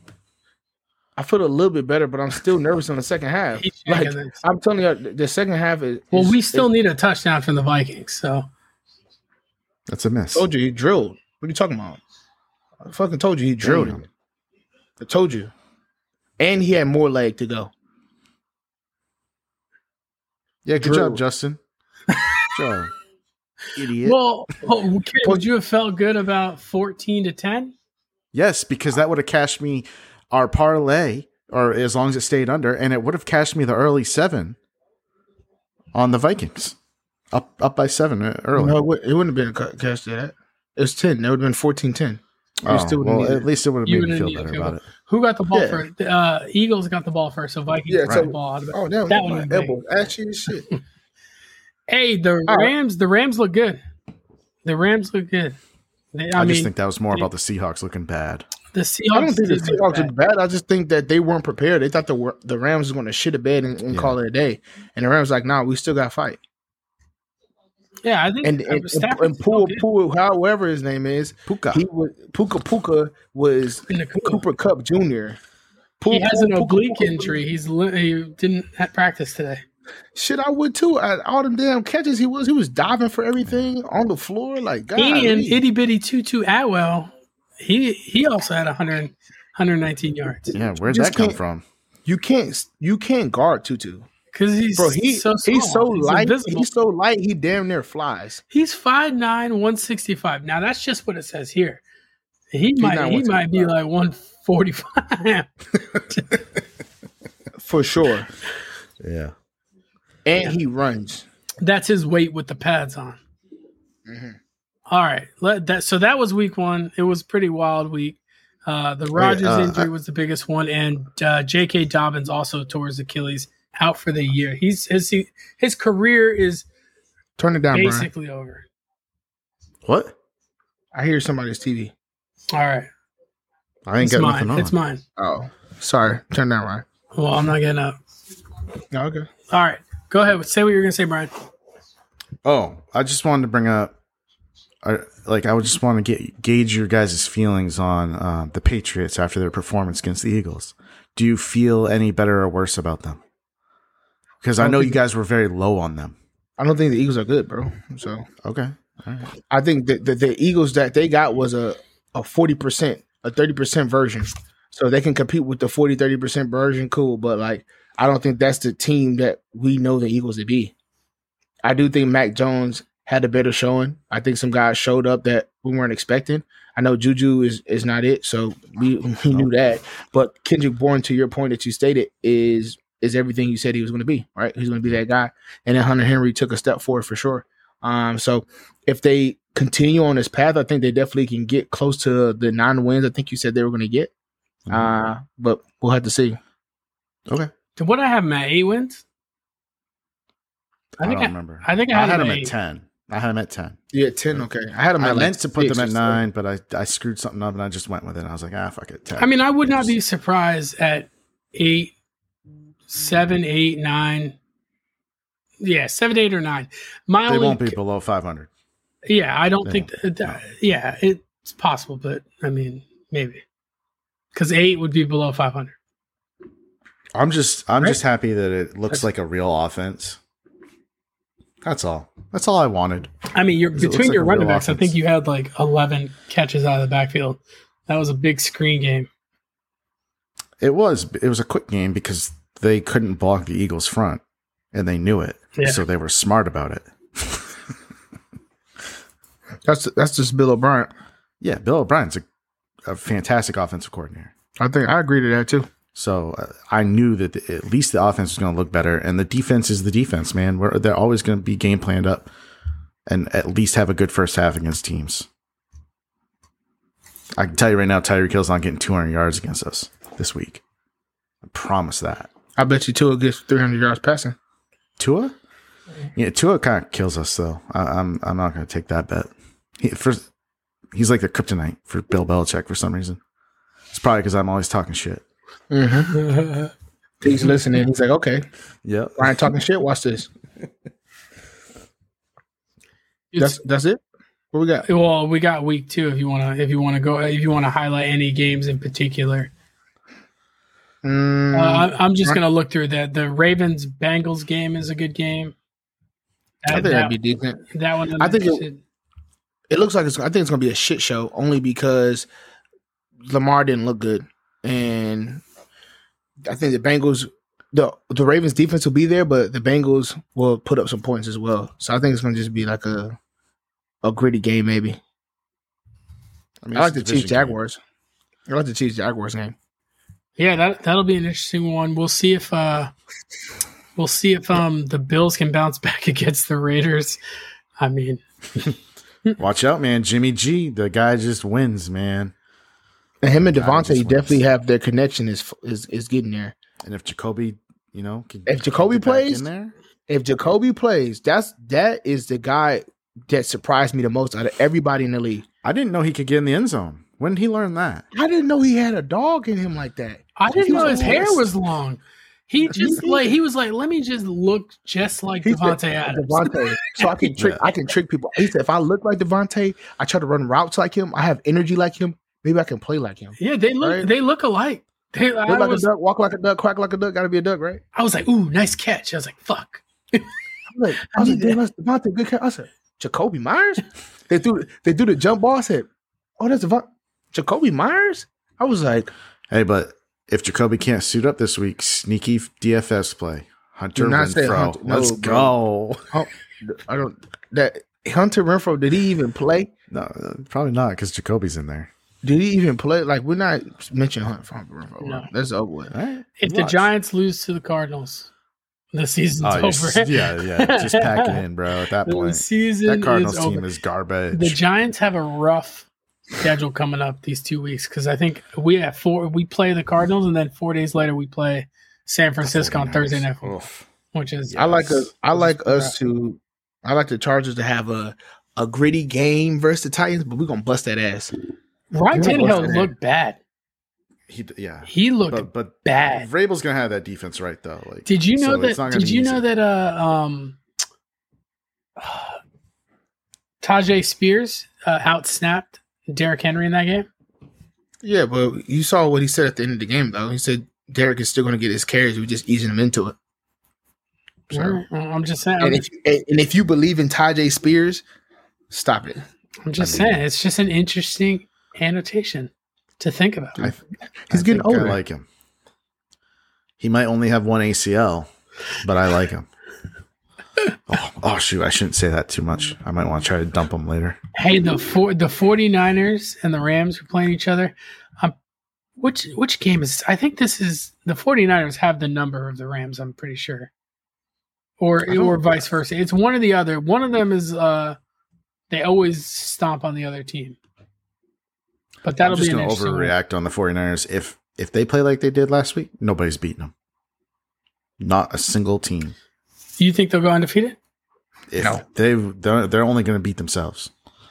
I feel a little bit better, but I'm still nervous on the second half. He's shaking Like this. I'm telling you, the second half is. Well, is- we still is- need a touchdown from the Vikings. So That's a miss. told you he drilled. What are you talking about? I fucking told you he drilled Damn. him. I told you, and he had more leg to go. Yeah, good Drew. job, Justin. Good job. Idiot. well, oh, okay, would you have felt good about fourteen to ten? Yes, because that would have cashed me our parlay, or as long as it stayed under, and it would have cashed me the early seven on the Vikings. Up up by seven uh, early. No, it wou- it wouldn't have been a cut- catch to that. It was ten. That would have been fourteen ten. Oh, still well, at least it would have You made me wouldn't feel need better a field about it. goal. Who got the ball Yeah. first? Uh, Eagles got the ball first, so Vikings Yeah, got so- the ball out of it. Oh, damn. That my would've been elbow. Actually, shit. Hey, the All right. Rams, the Rams look good. The Rams look good. They, I, I, mean, just think that was more they- about the Seahawks looking bad. the Seahawks. I don't think the did look Seahawks bad. are bad. I just think that they weren't prepared. They thought the wor- the Rams was going to shit a bed and, and Yeah. call it a day. And the Rams like, nah, we still got to fight. Yeah, I think And uh, and, Stafford's and still Poole, good Poole, however his name is, Puka. he was Puka Puka was in the Cooper. Cooper Cup Junior Poole, He has an Poole, Puka, oblique Puka. injury. He's li- he didn't have practice today. Shit, I would too. At all them damn catches he was, he was diving for everything on the floor. Like, God, And itty bitty Tutu Atwell, he he also had one hundred, one nineteen yards Yeah, where'd just that come can't- from? you can't you can't guard Tutu, because he's bro. He so small. he's so light. invisible. He's so light. He damn near flies. He's five nine, one sixty-five. Now that's just what it says here. He might not he might be one sixty-five. like one forty-five. For sure. Yeah. And he runs. That's his weight with the pads on. Mhm. All right. Let that so that was week one. It was a pretty wild week. Uh, the Rodgers uh, injury I- was the biggest one, and uh, J K. Dobbins also tore his Achilles, out for the year. He's his his career is Turn it down, Brian. basically over. What? I hear somebody's T V. All right, I ain't it's got mine. nothing on. It's mine. Oh, sorry. Turn down, Ryan. Well, I'm not getting up. No, okay. All right, go ahead. Say what you're gonna say, Brian. Oh, I just wanted to bring up, I, like, I would just want to get gauge your guys' feelings on uh, the Patriots after their performance against the Eagles. Do you feel any better or worse about them? Because I, don't know think- you guys were very low on them. I don't think the Eagles are good, bro. So Okay. All right. I think that the, the Eagles that they got was a a forty percent, a thirty percent version. So they can compete with the forty, thirty percent version, cool. But like, I don't think that's the team that we know the Eagles to be. I do think Mac Jones had a better showing. I think some guys showed up that we weren't expecting. I know Juju is is not it, so we we knew that. But Kendrick Bourne, to your point that you stated, is is everything you said he was going to be, right? He's going to be that guy. And then Hunter Henry took a step forward for sure. Um, so if they continue on this path, I think they definitely can get close to the nine wins I think you said they were going to get. Uh, but we'll have to see. Okay. Did what I have him at eight wins? I, think don't I, remember. I think I I had, had him them at at eight. ten. I had them at ten. Yeah, ten. Okay, I had them. I at meant like to put six them or at seven. nine, but I, I screwed something up and I just went with it. I was like, ah, fuck it. ten. I mean, I would not Just- be surprised at eight, seven, eight, nine. Yeah, seven, eight, or nine. My they only, won't be below five hundred. Yeah, I don't They think that, that- Yeah, it's possible, but I mean, maybe because eight would be below five hundred. I'm just I'm Right? just happy that it looks That's- like a real offense. That's all. That's all I wanted. I mean, you're 'Cause it looks between like your a real running backs. I offense. think you had like eleven catches out of the backfield. That was a big screen game. It was it was a quick game because they couldn't block the Eagles' front, and they knew it, Yeah. so they were smart about it. That's that's just Bill O'Brien. Yeah, Bill O'Brien's a, a fantastic offensive coordinator. I think I agree to that too. So uh, I knew that the, at least the offense was going to look better, and the defense is the defense, man. We're, they're always going to be game planned up, and at least have a good first half against teams. I can tell you right now, Tyreek Hill's not getting two hundred yards against us this week. I promise that. I bet you Tua gets three hundred yards passing. Tua, yeah, Tua kind of kills us though. I, I'm I'm not going to take that bet. He, first, he's like the kryptonite for Bill Belichick for some reason. It's probably because I'm always talking shit. Mm-hmm. He's listening. He's like, okay, Yep. Ryan talking shit. Watch this. That's that's it. What we got? Well, we got week two. If you want to, if you want to go, if you want to highlight any games in particular, Mm, uh, I- I'm just gonna look through that. The Ravens Bengals game is a good game. I That, think that'd that, be decent. that one. I'm I think it- interested. It looks like it's. I think it's gonna be a shit show only because Lamar didn't look good, and I think the Bengals, the the Ravens defense will be there, but the Bengals will put up some points as well. So I think it's gonna just be like a a gritty game, maybe. I, mean, I like the it's a division Chiefs Jaguars. I like the Chiefs Jaguars game. Yeah, that that'll be an interesting one. We'll see if uh, we'll see if um the Bills can bounce back against the Raiders. I mean, Watch out, man. Jimmy G, the guy just wins, man. And him and God, Devontae just definitely wins. have their connection is is is getting there. And if Jacoby, you know, can, If Jacoby get back plays, in there, if Jacoby plays, that's that is the guy that surprised me the most out of everybody in the league. I didn't know he could get in the end zone. When did he learn that? I didn't know he had a dog in him like that. I didn't He know was his hair honest. was long. He just Me like neither. he was like, let me just look just like He said, Devontae Adams. Devontae, so I can trick. Yeah. I can trick people. He said, if I look like Devontae, I try to run routes like him. I have energy like him. Maybe I can play like him. Yeah, they look Right? they look alike. They, I, Look like was, a duck, walk like a duck, quack like a duck. Got to be a duck, right? I was like, ooh, nice catch. I was like, fuck. I'm like, I was like, damn, that's Devontae. Good catch. I said, Jacoby Myers. They threw. They threw the jump ball. I said, oh, that's Devon- Jacoby Myers. I was like, Hey, but if Jacoby can't suit up this week, sneaky D F S play. Hunter Do not say Renfro. Hunter. No, Let's bro. go. oh, I don't. That Hunter Renfro. Did he even play? No, uh, probably not because Jacoby's in there. Did he even play? Like, we're not mentioning Hunter Renfro. No. That's over with. All right. If the Watch. Giants lose to the Cardinals, the season's Oh, you're over. s- yeah, yeah. Just pack it in, bro. At that The point, season that Cardinals is team over. is garbage. The Giants have a rough schedule coming up these two weeks because I think we have four. We play the Cardinals, and then four days later we play San Francisco on Thursday night football, Oof. which is I like us. I This like is us to. I like the Chargers to have a a gritty game versus the Titans, but we're gonna bust that ass. Ryan Yeah, Tannehill what's looked bad. He, yeah, He looked but but bad. Vrabel's gonna have that defense right though. Like, Did you know so it's not that? gonna Did be you easy. know that? Uh, um, Tajay Spears uh, outsnapped Derrick Henry in that game. Yeah, but you saw what he said at the end of the game, though. He said Derek is still gonna get his carries. We're just easing him into it. So, Alright, well, I'm just saying. and I'm, if and and if you believe in Tajay Spears, stop it. I'm just I mean- saying. It's just an interesting annotation to think about. I, He's I getting think older. I like him. He might only have one A C L, but I like him. Oh, oh shoot! I shouldn't say that too much. I might want to try to dump him later. Hey, the four, the 49ers and the Rams are playing each other. Um, which which game is? I think this is the 49ers have the number of the Rams. I'm pretty sure, or I don't- or vice versa. It's one or the other. One of them is uh, they always stomp on the other team. But that'll I'm just be an going to interesting one. overreact on the 49ers. If if they play like they did last week, nobody's beating them. Not a single team. You think they'll go undefeated? If No. they they're, they're only going to beat themselves.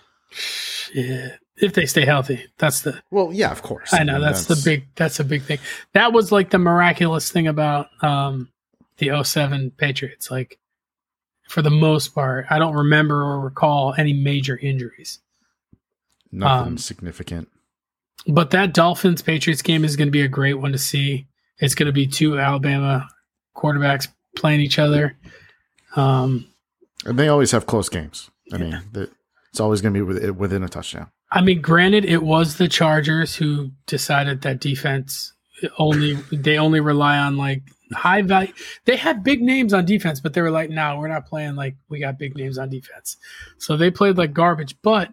Yeah, if they stay healthy, that's the. Well, yeah, of course. I know mean, that's, the big. That's a big thing. That was like the miraculous thing about um, the oh seven Patriots. Like for the most part, I don't remember or recall any major injuries. nothing um, significant. But that Dolphins Patriots game is going to be a great one to see. It's going to be two Alabama quarterbacks playing each other. Um, And they always have close games. I mean, that it's always going to be with, within a touchdown. I mean, granted, it was the Chargers who decided that defense only they only rely on like high value. They had big names on defense, but they were like, "No, we're not playing like we got big names on defense." So they played like garbage. But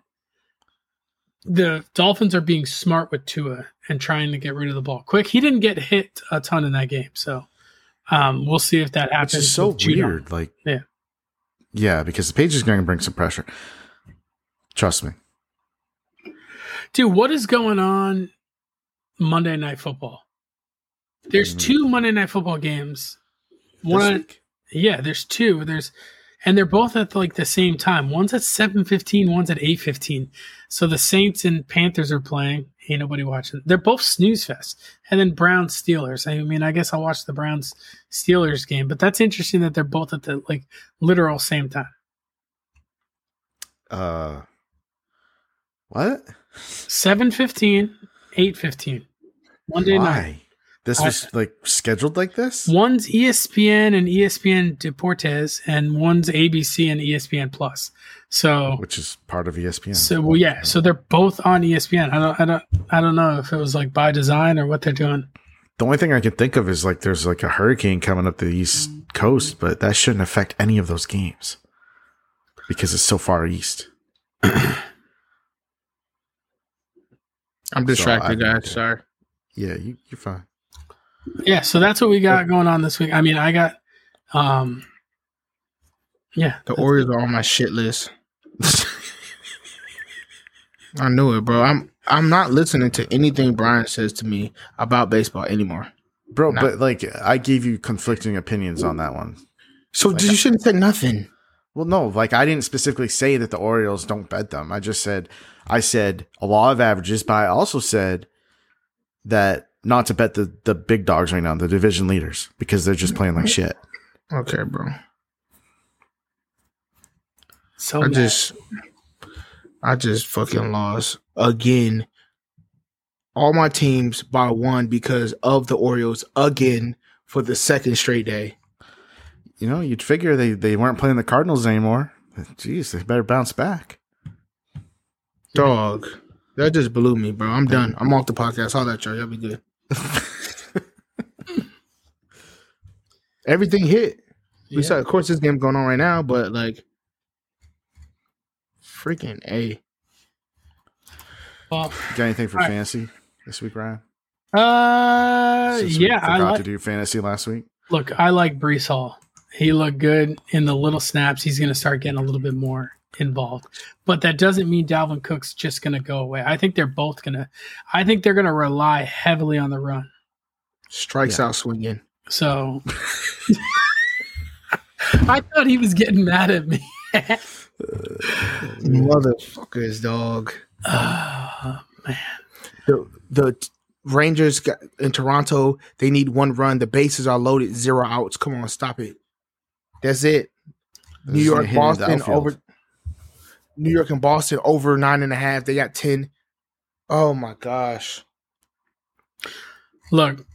the Dolphins are being smart with Tua and trying to get rid of the ball quick. He didn't get hit a ton in that game, so um, we'll see if that happens. Which is so with Judon. weird. Like, Yeah. yeah, because the page is going to bring some pressure. Trust me. Dude, what is going on Monday Night Football? There's Mm. two Monday Night Football games. This One, week? yeah, there's two. There's, and they're both at like the same time. One's at seven fifteen, one's at eight fifteen. So the Saints and Panthers are playing. Ain't nobody watching. They're both snooze fest. And then Browns Steelers. I mean, I guess I'll watch the Browns Steelers game, but that's interesting that they're both at the like literal same time. Uh, what? seven fifteen, eight fifteen. Monday Why? night. This I- was like scheduled like this? One's E S P N and E S P N Deportes, and one's A B C and E S P N Plus. So, Which is part of E S P N. so well, yeah. So they're both on E S P N. I don't, I don't, I don't know if it was like by design or what they're doing. The only thing I can think of is like there's like a hurricane coming up the East Coast, but that shouldn't affect any of those games because it's so far east. I'm distracted, So I- guys. Sorry. Yeah, you, you're fine. Yeah. So that's what we got going on this week. I mean, I got, um, yeah. The Orioles are on my shit list. I knew it, bro. I'm I'm not listening to anything Brian says to me about baseball anymore. Bro, Nah. but like I gave you conflicting opinions on that one. So Like, you shouldn't say nothing. Well, no, like I didn't specifically say that the Orioles don't bet them. I just said I said a law of averages, but I also said that not to bet the, the big dogs right now, the division leaders, because they're just playing like shit. Okay, bro. So I mad. just I just fucking lost again. All my teams by one because of the Orioles again for the second straight day. You know, you'd figure they, they weren't playing the Cardinals anymore. Jeez, they better bounce back. Dog. That just blew me, bro. I'm done. I'm off the podcast. All that, y'all. Y'all be good. Everything hit. Yeah. Besides, of course, this game's going on right now, but like, freaking A. Well, You got anything for All right. fantasy this week, Ryan? uh, Since we yeah, I forgot like. to do fantasy last week. Look, I like Brees Hall. He looked good in the little snaps. He's going to start getting a little bit more involved, but that doesn't mean Dalvin Cook's just going to go away. I think they're both going to. I think they're going to rely heavily on the run. Strikes Yeah. out swinging. So I thought he was getting mad at me. Motherfuckers, dog. Oh, man. The, the Rangers got, in Toronto, they need one run. The bases are loaded, zero outs. Come on, stop it. That's it. New This is York, hitting into Boston outfield. over. New York and Boston over nine and a half. They got ten. Oh my gosh. Look,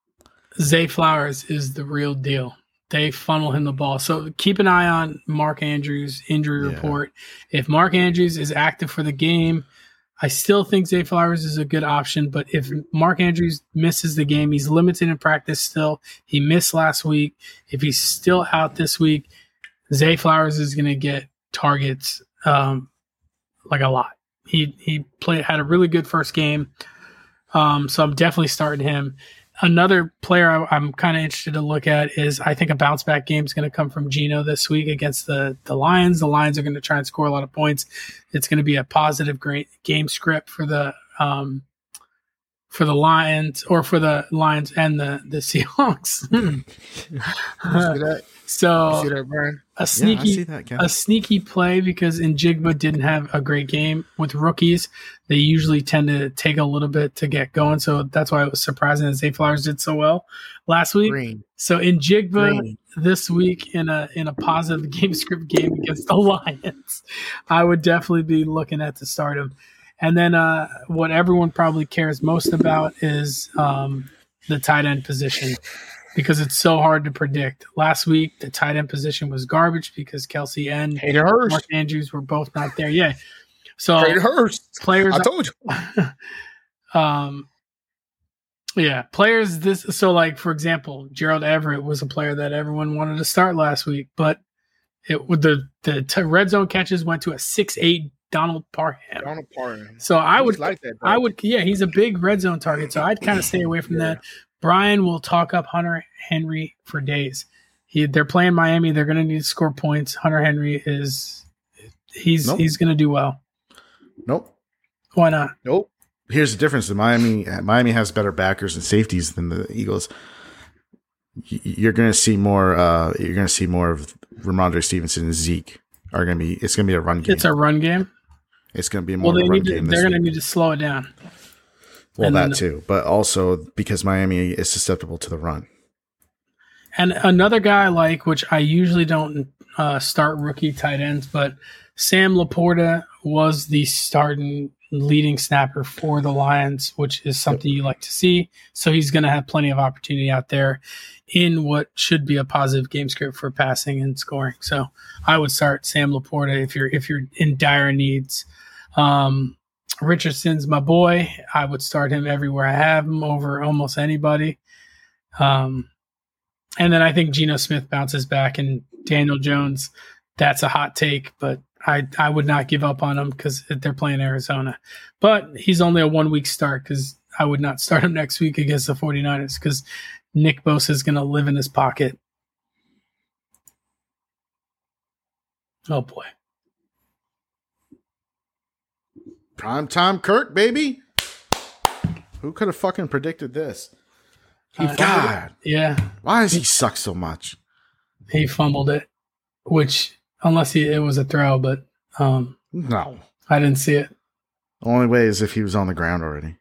Zay Flowers is the real deal. They funnel him the ball. So keep an eye on Mark Andrews' injury Yeah. report. If Mark Andrews is active for the game, I still think Zay Flowers is a good option. But if Mark Andrews misses the game, he's limited in practice still. He missed last week. If he's still out this week, Zay Flowers is going to get targets um, like a lot. He he played had a really good first game. Um, so I'm definitely starting him. Another player I, I'm kind of interested to look at is I think a bounce back game is going to come from Geno this week against the, the Lions. The Lions are going to try and score a lot of points. It's going to be a positive great game script for the um, for the Lions or for the Lions and the the Seahawks. You see that? You so see that, Brian? a Yeah, I sneaky see that, Ken. a sneaky play because Njigba didn't have a great game with rookies. They usually tend to take a little bit to get going. So that's why it was surprising that Zay Flowers did so well last week. Green. So Njigba Green. this week in a in a positive game script game against the Lions, I would definitely be looking at to start him. And then uh, what everyone probably cares most about is um, the tight end position, because it's so hard to predict. Last week, the tight end position was garbage because Kelsey and Hayden Hurst. Mark Andrews were both not there. Yeah. So Hayden Hurst. players, I told you. um, yeah, players. This so like for example, Gerald Everett was a player that everyone wanted to start last week, but it with the the t- red zone catches went to a six eight Donald Parham. Donald Parham. So I would like that. I would, yeah, he's a big red zone target, so I'd kind of stay away from that. Brian will talk up Hunter Henry for days. He, they're playing Miami. They're going to need to score points. Hunter Henry is, he's Nope. he's going to do well. Nope. Why not? Nope. Here's the difference. The Miami Miami has better backers and safeties than the Eagles. Y- You're going to see more. Uh, you're going to see more of Ramondre Stevenson and Zeke are going to be. It's going to be a run game. It's a run game. It's going to be more Well, of they a run need to, game. they're This going to week. need to slow it down. Well, and that then- too, but also because Miami is susceptible to the run. And another guy I like, which I usually don't uh, start rookie tight ends, but Sam Laporta was the starting leading snapper for the Lions, which is something you like to see. So he's going to have plenty of opportunity out there in what should be a positive game script for passing and scoring. So I would start Sam Laporta if you're if you're in dire needs. Um, Richardson's my boy. I would start him everywhere I have him over almost anybody. Um, and then I think Geno Smith bounces back, and Daniel Jones, that's a hot take, but I, I would not give up on him because they're playing Arizona. But he's only a one-week start because I would not start him next week against the 49ers because Nick Bosa is going to live in his pocket. Oh, boy. Primetime Kirk, baby. Who could have fucking predicted this? Uh, God. Yeah. Why does he suck so much? He fumbled it, which, unless he, it was a throw, but um, No. I didn't see it. The only way is if he was on the ground already.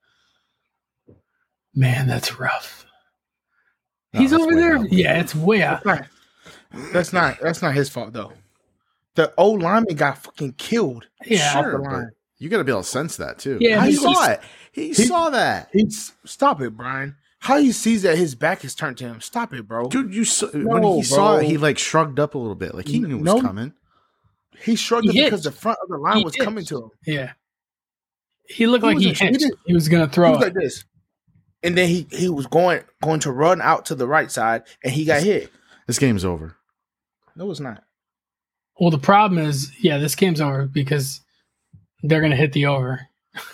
Man, that's rough. No, He's that's over way there. out. Yeah, it's way out. That's not, that's not that's not his fault though. The old lineman got fucking killed. Yeah. Off Sure, the but line. you got to be able to sense that too. Yeah, he he saw was- it. He, he- saw that. He stop it, Brian. How he sees that his back is turned to him. Stop it, bro. Dude, you saw, when No, he saw it, bro. he like shrugged up a little bit, like he knew it was No. coming. He shrugged He it hit. because the front of the line He was hit. coming to him. Yeah. He looked He like he was a- he hitched. did- He was going to He throw was it. like this, and then he he was going going to run out to the right side, and he got hit. This game's over. No, it's not. Well, the problem is, yeah, this game's over because they're going to hit the over.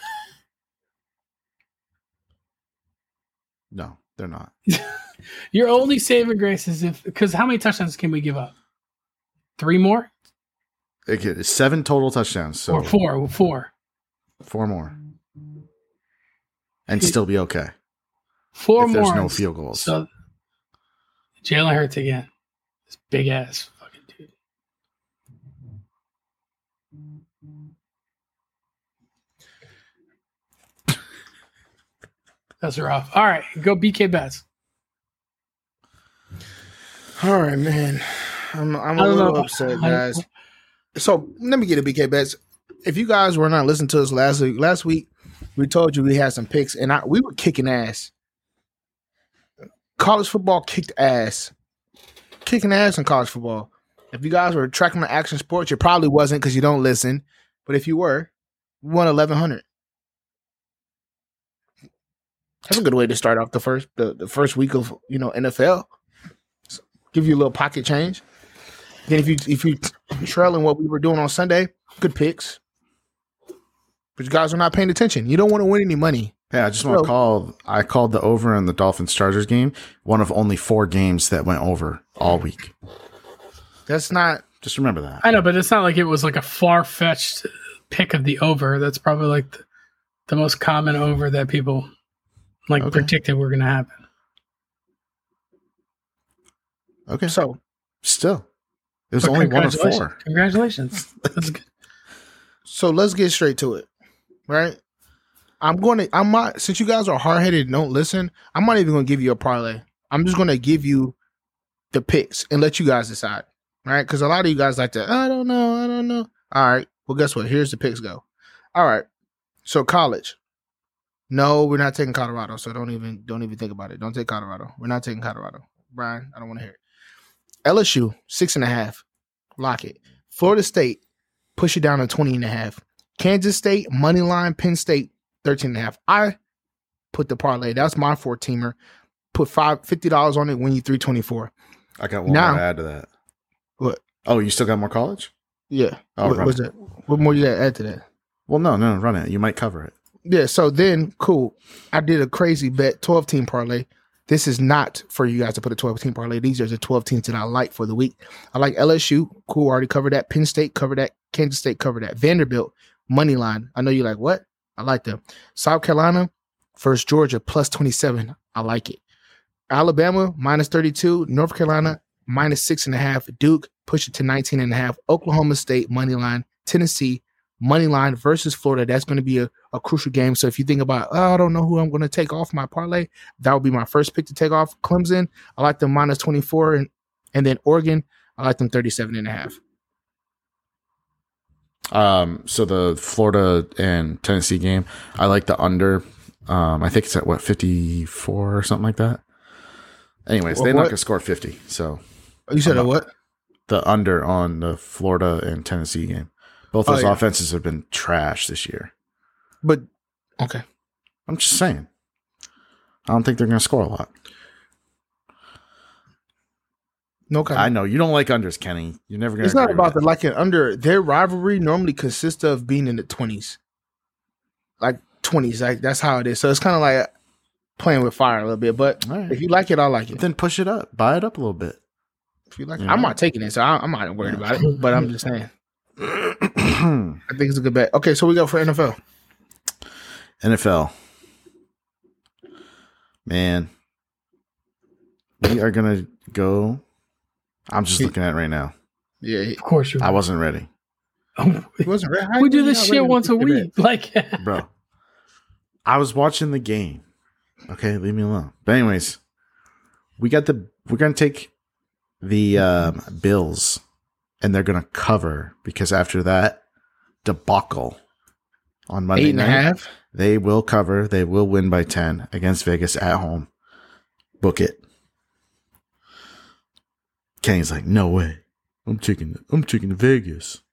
No, they're not. Your only saving grace is if, because how many touchdowns can we give up? Three more Okay, it's seven total touchdowns, so or four? Four. four more, and still be okay Four if more. there's no field goals. So Jalen Hurts again. This big ass fucking dude. That's rough. All right, go B K Bets. All right, man. I'm I'm I a don't little know. upset, I- guys. So let me get a B K bets. If you guys were not listening to us last week, last week we told you we had some picks, and I we were kicking ass. College football kicked ass, kicking ass in college football. If you guys were tracking the action sports, you probably wasn't because you don't listen. But if you were, we won eleven hundred. That's a good way to start off the first the, the first week of you know N F L. Give you a little pocket change. Then if you if you trailing what we were doing on Sunday, good picks. But you guys are not paying attention. You don't want to win any money. Yeah, I just want to Well- call. I called the over in the Dolphins Chargers game. One of only four games that went over all week. That's not. Just remember that. I know, but it's not like it was like a far fetched pick of the over. That's probably like the, the most common over that people like Okay. predicted were going to happen. Okay, So still, it was But only one of congratulations. four. Congratulations. That's good. so let's get straight to it. Right? I'm going to. I'm not. Since you guys are hard headed and don't listen, I'm not even going to give you a parlay. I'm just going to give you the picks and let you guys decide. Right? Because a lot of you guys like to. I don't know. I don't know. All right. Well, guess what? Here's the picks go. All right. So college. No, we're not taking Colorado. So don't even don't even think about it. Don't take Colorado. We're not taking Colorado. Brian, I don't want to hear it. L S U, six and a half. Lock it. Florida State, push it down to twenty and a half. Kansas State, money line, Penn State, thirteen and a half. I put the parlay. That's my four teamer. Put five fifty dollars on it, win you three twenty four. I got one Now- more to add to that. What? Oh, you still got more college? Yeah. Oh, what run was it. that? What more you got to add to that? Well, no, no, run it. You might cover it. Yeah, so then cool. I did a crazy bet, twelve team parlay. This is not for you guys to put a twelve team parlay. These are the twelve teams that I like for the week. I like L S U. Cool, already covered that. Penn State covered that. Kansas State covered that. Vanderbilt, money line. I know you're like, what? I like them. South Carolina versus Georgia, plus twenty-seven. I like it. Alabama, minus thirty-two. North Carolina, minus six and a half. Duke, push it to nineteen and a half. Oklahoma State, money line. Tennessee, money line versus Florida. That's going to be a, a crucial game. So if you think about, oh, I don't know who I'm going to take off my parlay, that would be my first pick to take off. Clemson, I like them minus twenty-four. And, and then Oregon, I like them thirty-seven and a half. Um, so the Florida and Tennessee game, I like the under. Um, I think it's at what fifty-four or something like that. Anyways, What- they're not what? gonna score fifty. So You said I'm a not- what? the under on the Florida and Tennessee game. Both Oh, those yeah. offenses have been trash this year. But, okay. I'm just saying. I don't think they're gonna score a lot. No comment. I know you don't like unders, Kenny. You're never gonna. It's not agree about the with like it under. Their rivalry normally consists of being in the twenties, like twenties. Like that's how it is. So it's kind of like playing with fire a little bit. But that. All right. if you like it, I like it. Then push it up, buy it up a little bit. If you like, it. Yeah. I'm not taking it, so I, I'm not worried Yeah. about it. But I'm just saying. I think it's a good bet. Okay, so we go for N F L. N F L. Man. We are going to go. I'm just looking at it right now. Yeah. Of course you I wasn't ready. He wasn't ready. We do this shit once a week. Like, bro. I was watching the game. Okay, leave me alone. But anyways, we got the we're gonna take the um, Bills, and they're gonna cover because after that debacle on Monday Eight and night, a half. they will cover. They will win by ten against Vegas at home. Book it. Kenny's like, no way. I'm taking. I'm taking to Vegas.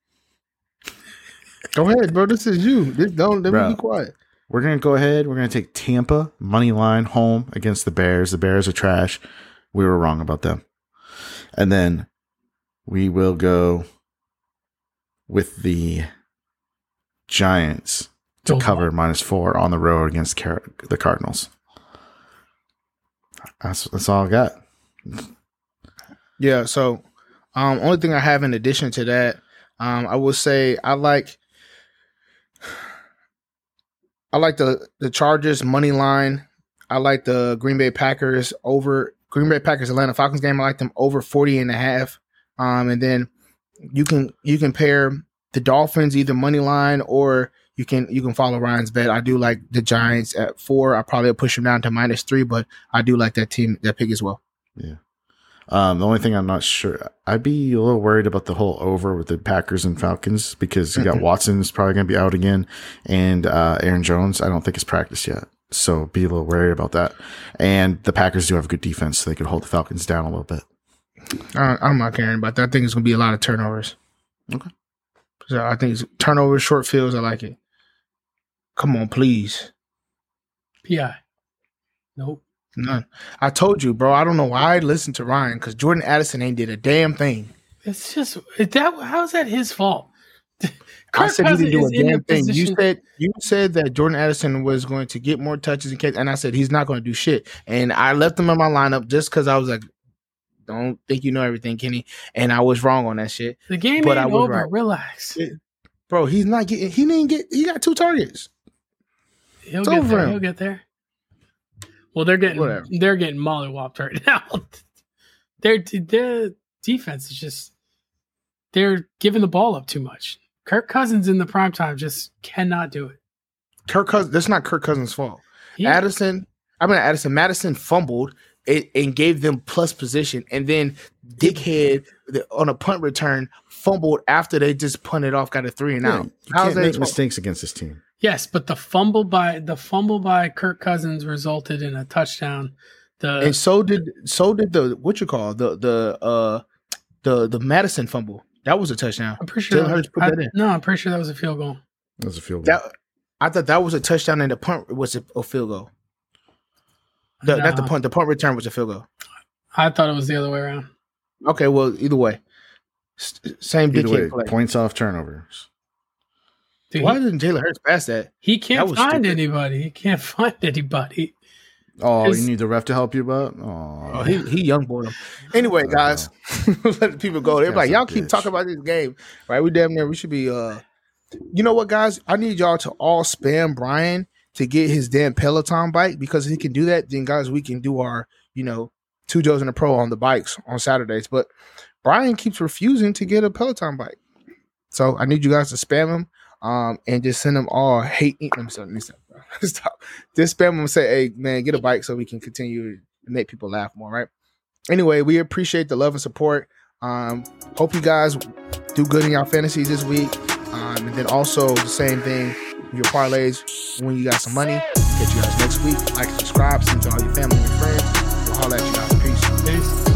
Go ahead, bro. This is you. This, don't let me be quiet. We're going to go ahead. We're going to take Tampa money line home against the Bears. The Bears are trash. We were wrong about them. And then we will go with the Giants to Oh, cover minus four on the road against Car- the Cardinals. That's, that's all I got. Yeah. So, um, only thing I have in addition to that, um, I will say I like. I like the, the Chargers money line. I like the Green Bay Packers over Green Bay Packers Atlanta Falcons game. I like them over forty and a half. Um, and then you can you can pair the Dolphins either money line or you can you can follow Ryan's bet. I do like the Giants at four. I probably push them down to minus three, but I do like that team that pick as well. Yeah. Um, the only thing I'm not sure, I'd be a little worried about the whole over with the Packers and Falcons because you got mm-hmm. Watson's probably going to be out again, and uh, Aaron Jones, I don't think has practiced yet. So be a little worried about that. And the Packers do have a good defense, so they could hold the Falcons down a little bit. Uh, I'm not caring about that. I think it's going to be a lot of turnovers. Okay. So I think it's turnovers, short fields. I like it. Come on, please. P I. Nope. None. I told you, bro. I don't know why I listened to Ryan because Jordan Addison ain't did a damn thing. It's just that. How's that his fault? I said he didn't do a damn thing. You said you said that Jordan Addison was going to get more touches in case, and I said he's not going to do shit. And I left him in my lineup just because I was like, "Don't think you know everything, Kenny." And I was wrong on that shit. The game but ain't I was over. Right. Relax, it, bro. He's not getting. He didn't get. He got two targets. He'll it's get over there. him. He'll get there. Well, they're getting Whatever. they're getting mollywopped right now. their their defense is just they're giving the ball up too much. Kirk Cousins in the primetime just cannot do it. Kirk Cousins. That's not Kirk Cousins' fault. Yeah. Addison. I mean Addison. Madison fumbled it, and gave them plus position, and then Dickhead the, on a punt return fumbled after they just punted off, got a three and Yeah, out. you How's can't that make his mistakes against this team. Yes, but the fumble by the fumble by Kirk Cousins resulted in a touchdown. The And so did so did the what you call the the uh the the Madison fumble. That was a touchdown. I'm pretty sure. Jalen Hurts put I, that in. No, I'm pretty sure that was a field goal. That was a field goal. That I thought that was a touchdown and the punt was a, a field goal. The, No. Not the punt. The punt return was a field goal. I thought it was the other way around. Okay, well either way, S- same Either way, dickhead play. points off turnovers. Dude, Why he, didn't Jalen Hurts pass that? he That can't was find stupid. anybody. He can't find anybody. Oh, His- you need the ref to help you about? Oh, Oh, he he young boy him. Anyway, guys, let the people go. They're like, That's a y'all keep bitch. talking about this game, right? We damn near we should be. uh You know what, guys? I need y'all to all spam Brian to get his damn Peloton bike because if he can do that, then guys, we can do our you know two Joes and a Pro on the bikes on Saturdays. But Brian keeps refusing to get a Peloton bike, so I need you guys to spam him. Um, and just send them all hate. Let me stop. Let me stop. Bro. Stop. Just spam them and say, "Hey, man, get a bike so we can continue to make people laugh more." Right. Anyway, we appreciate the love and support. Um, hope you guys do good in your fantasies this week. Um, and then also the same thing with your parlays when you got some money. Catch you guys next week. Like, subscribe, send to all your family and friends. We'll holler at you guys. Peace. Peace.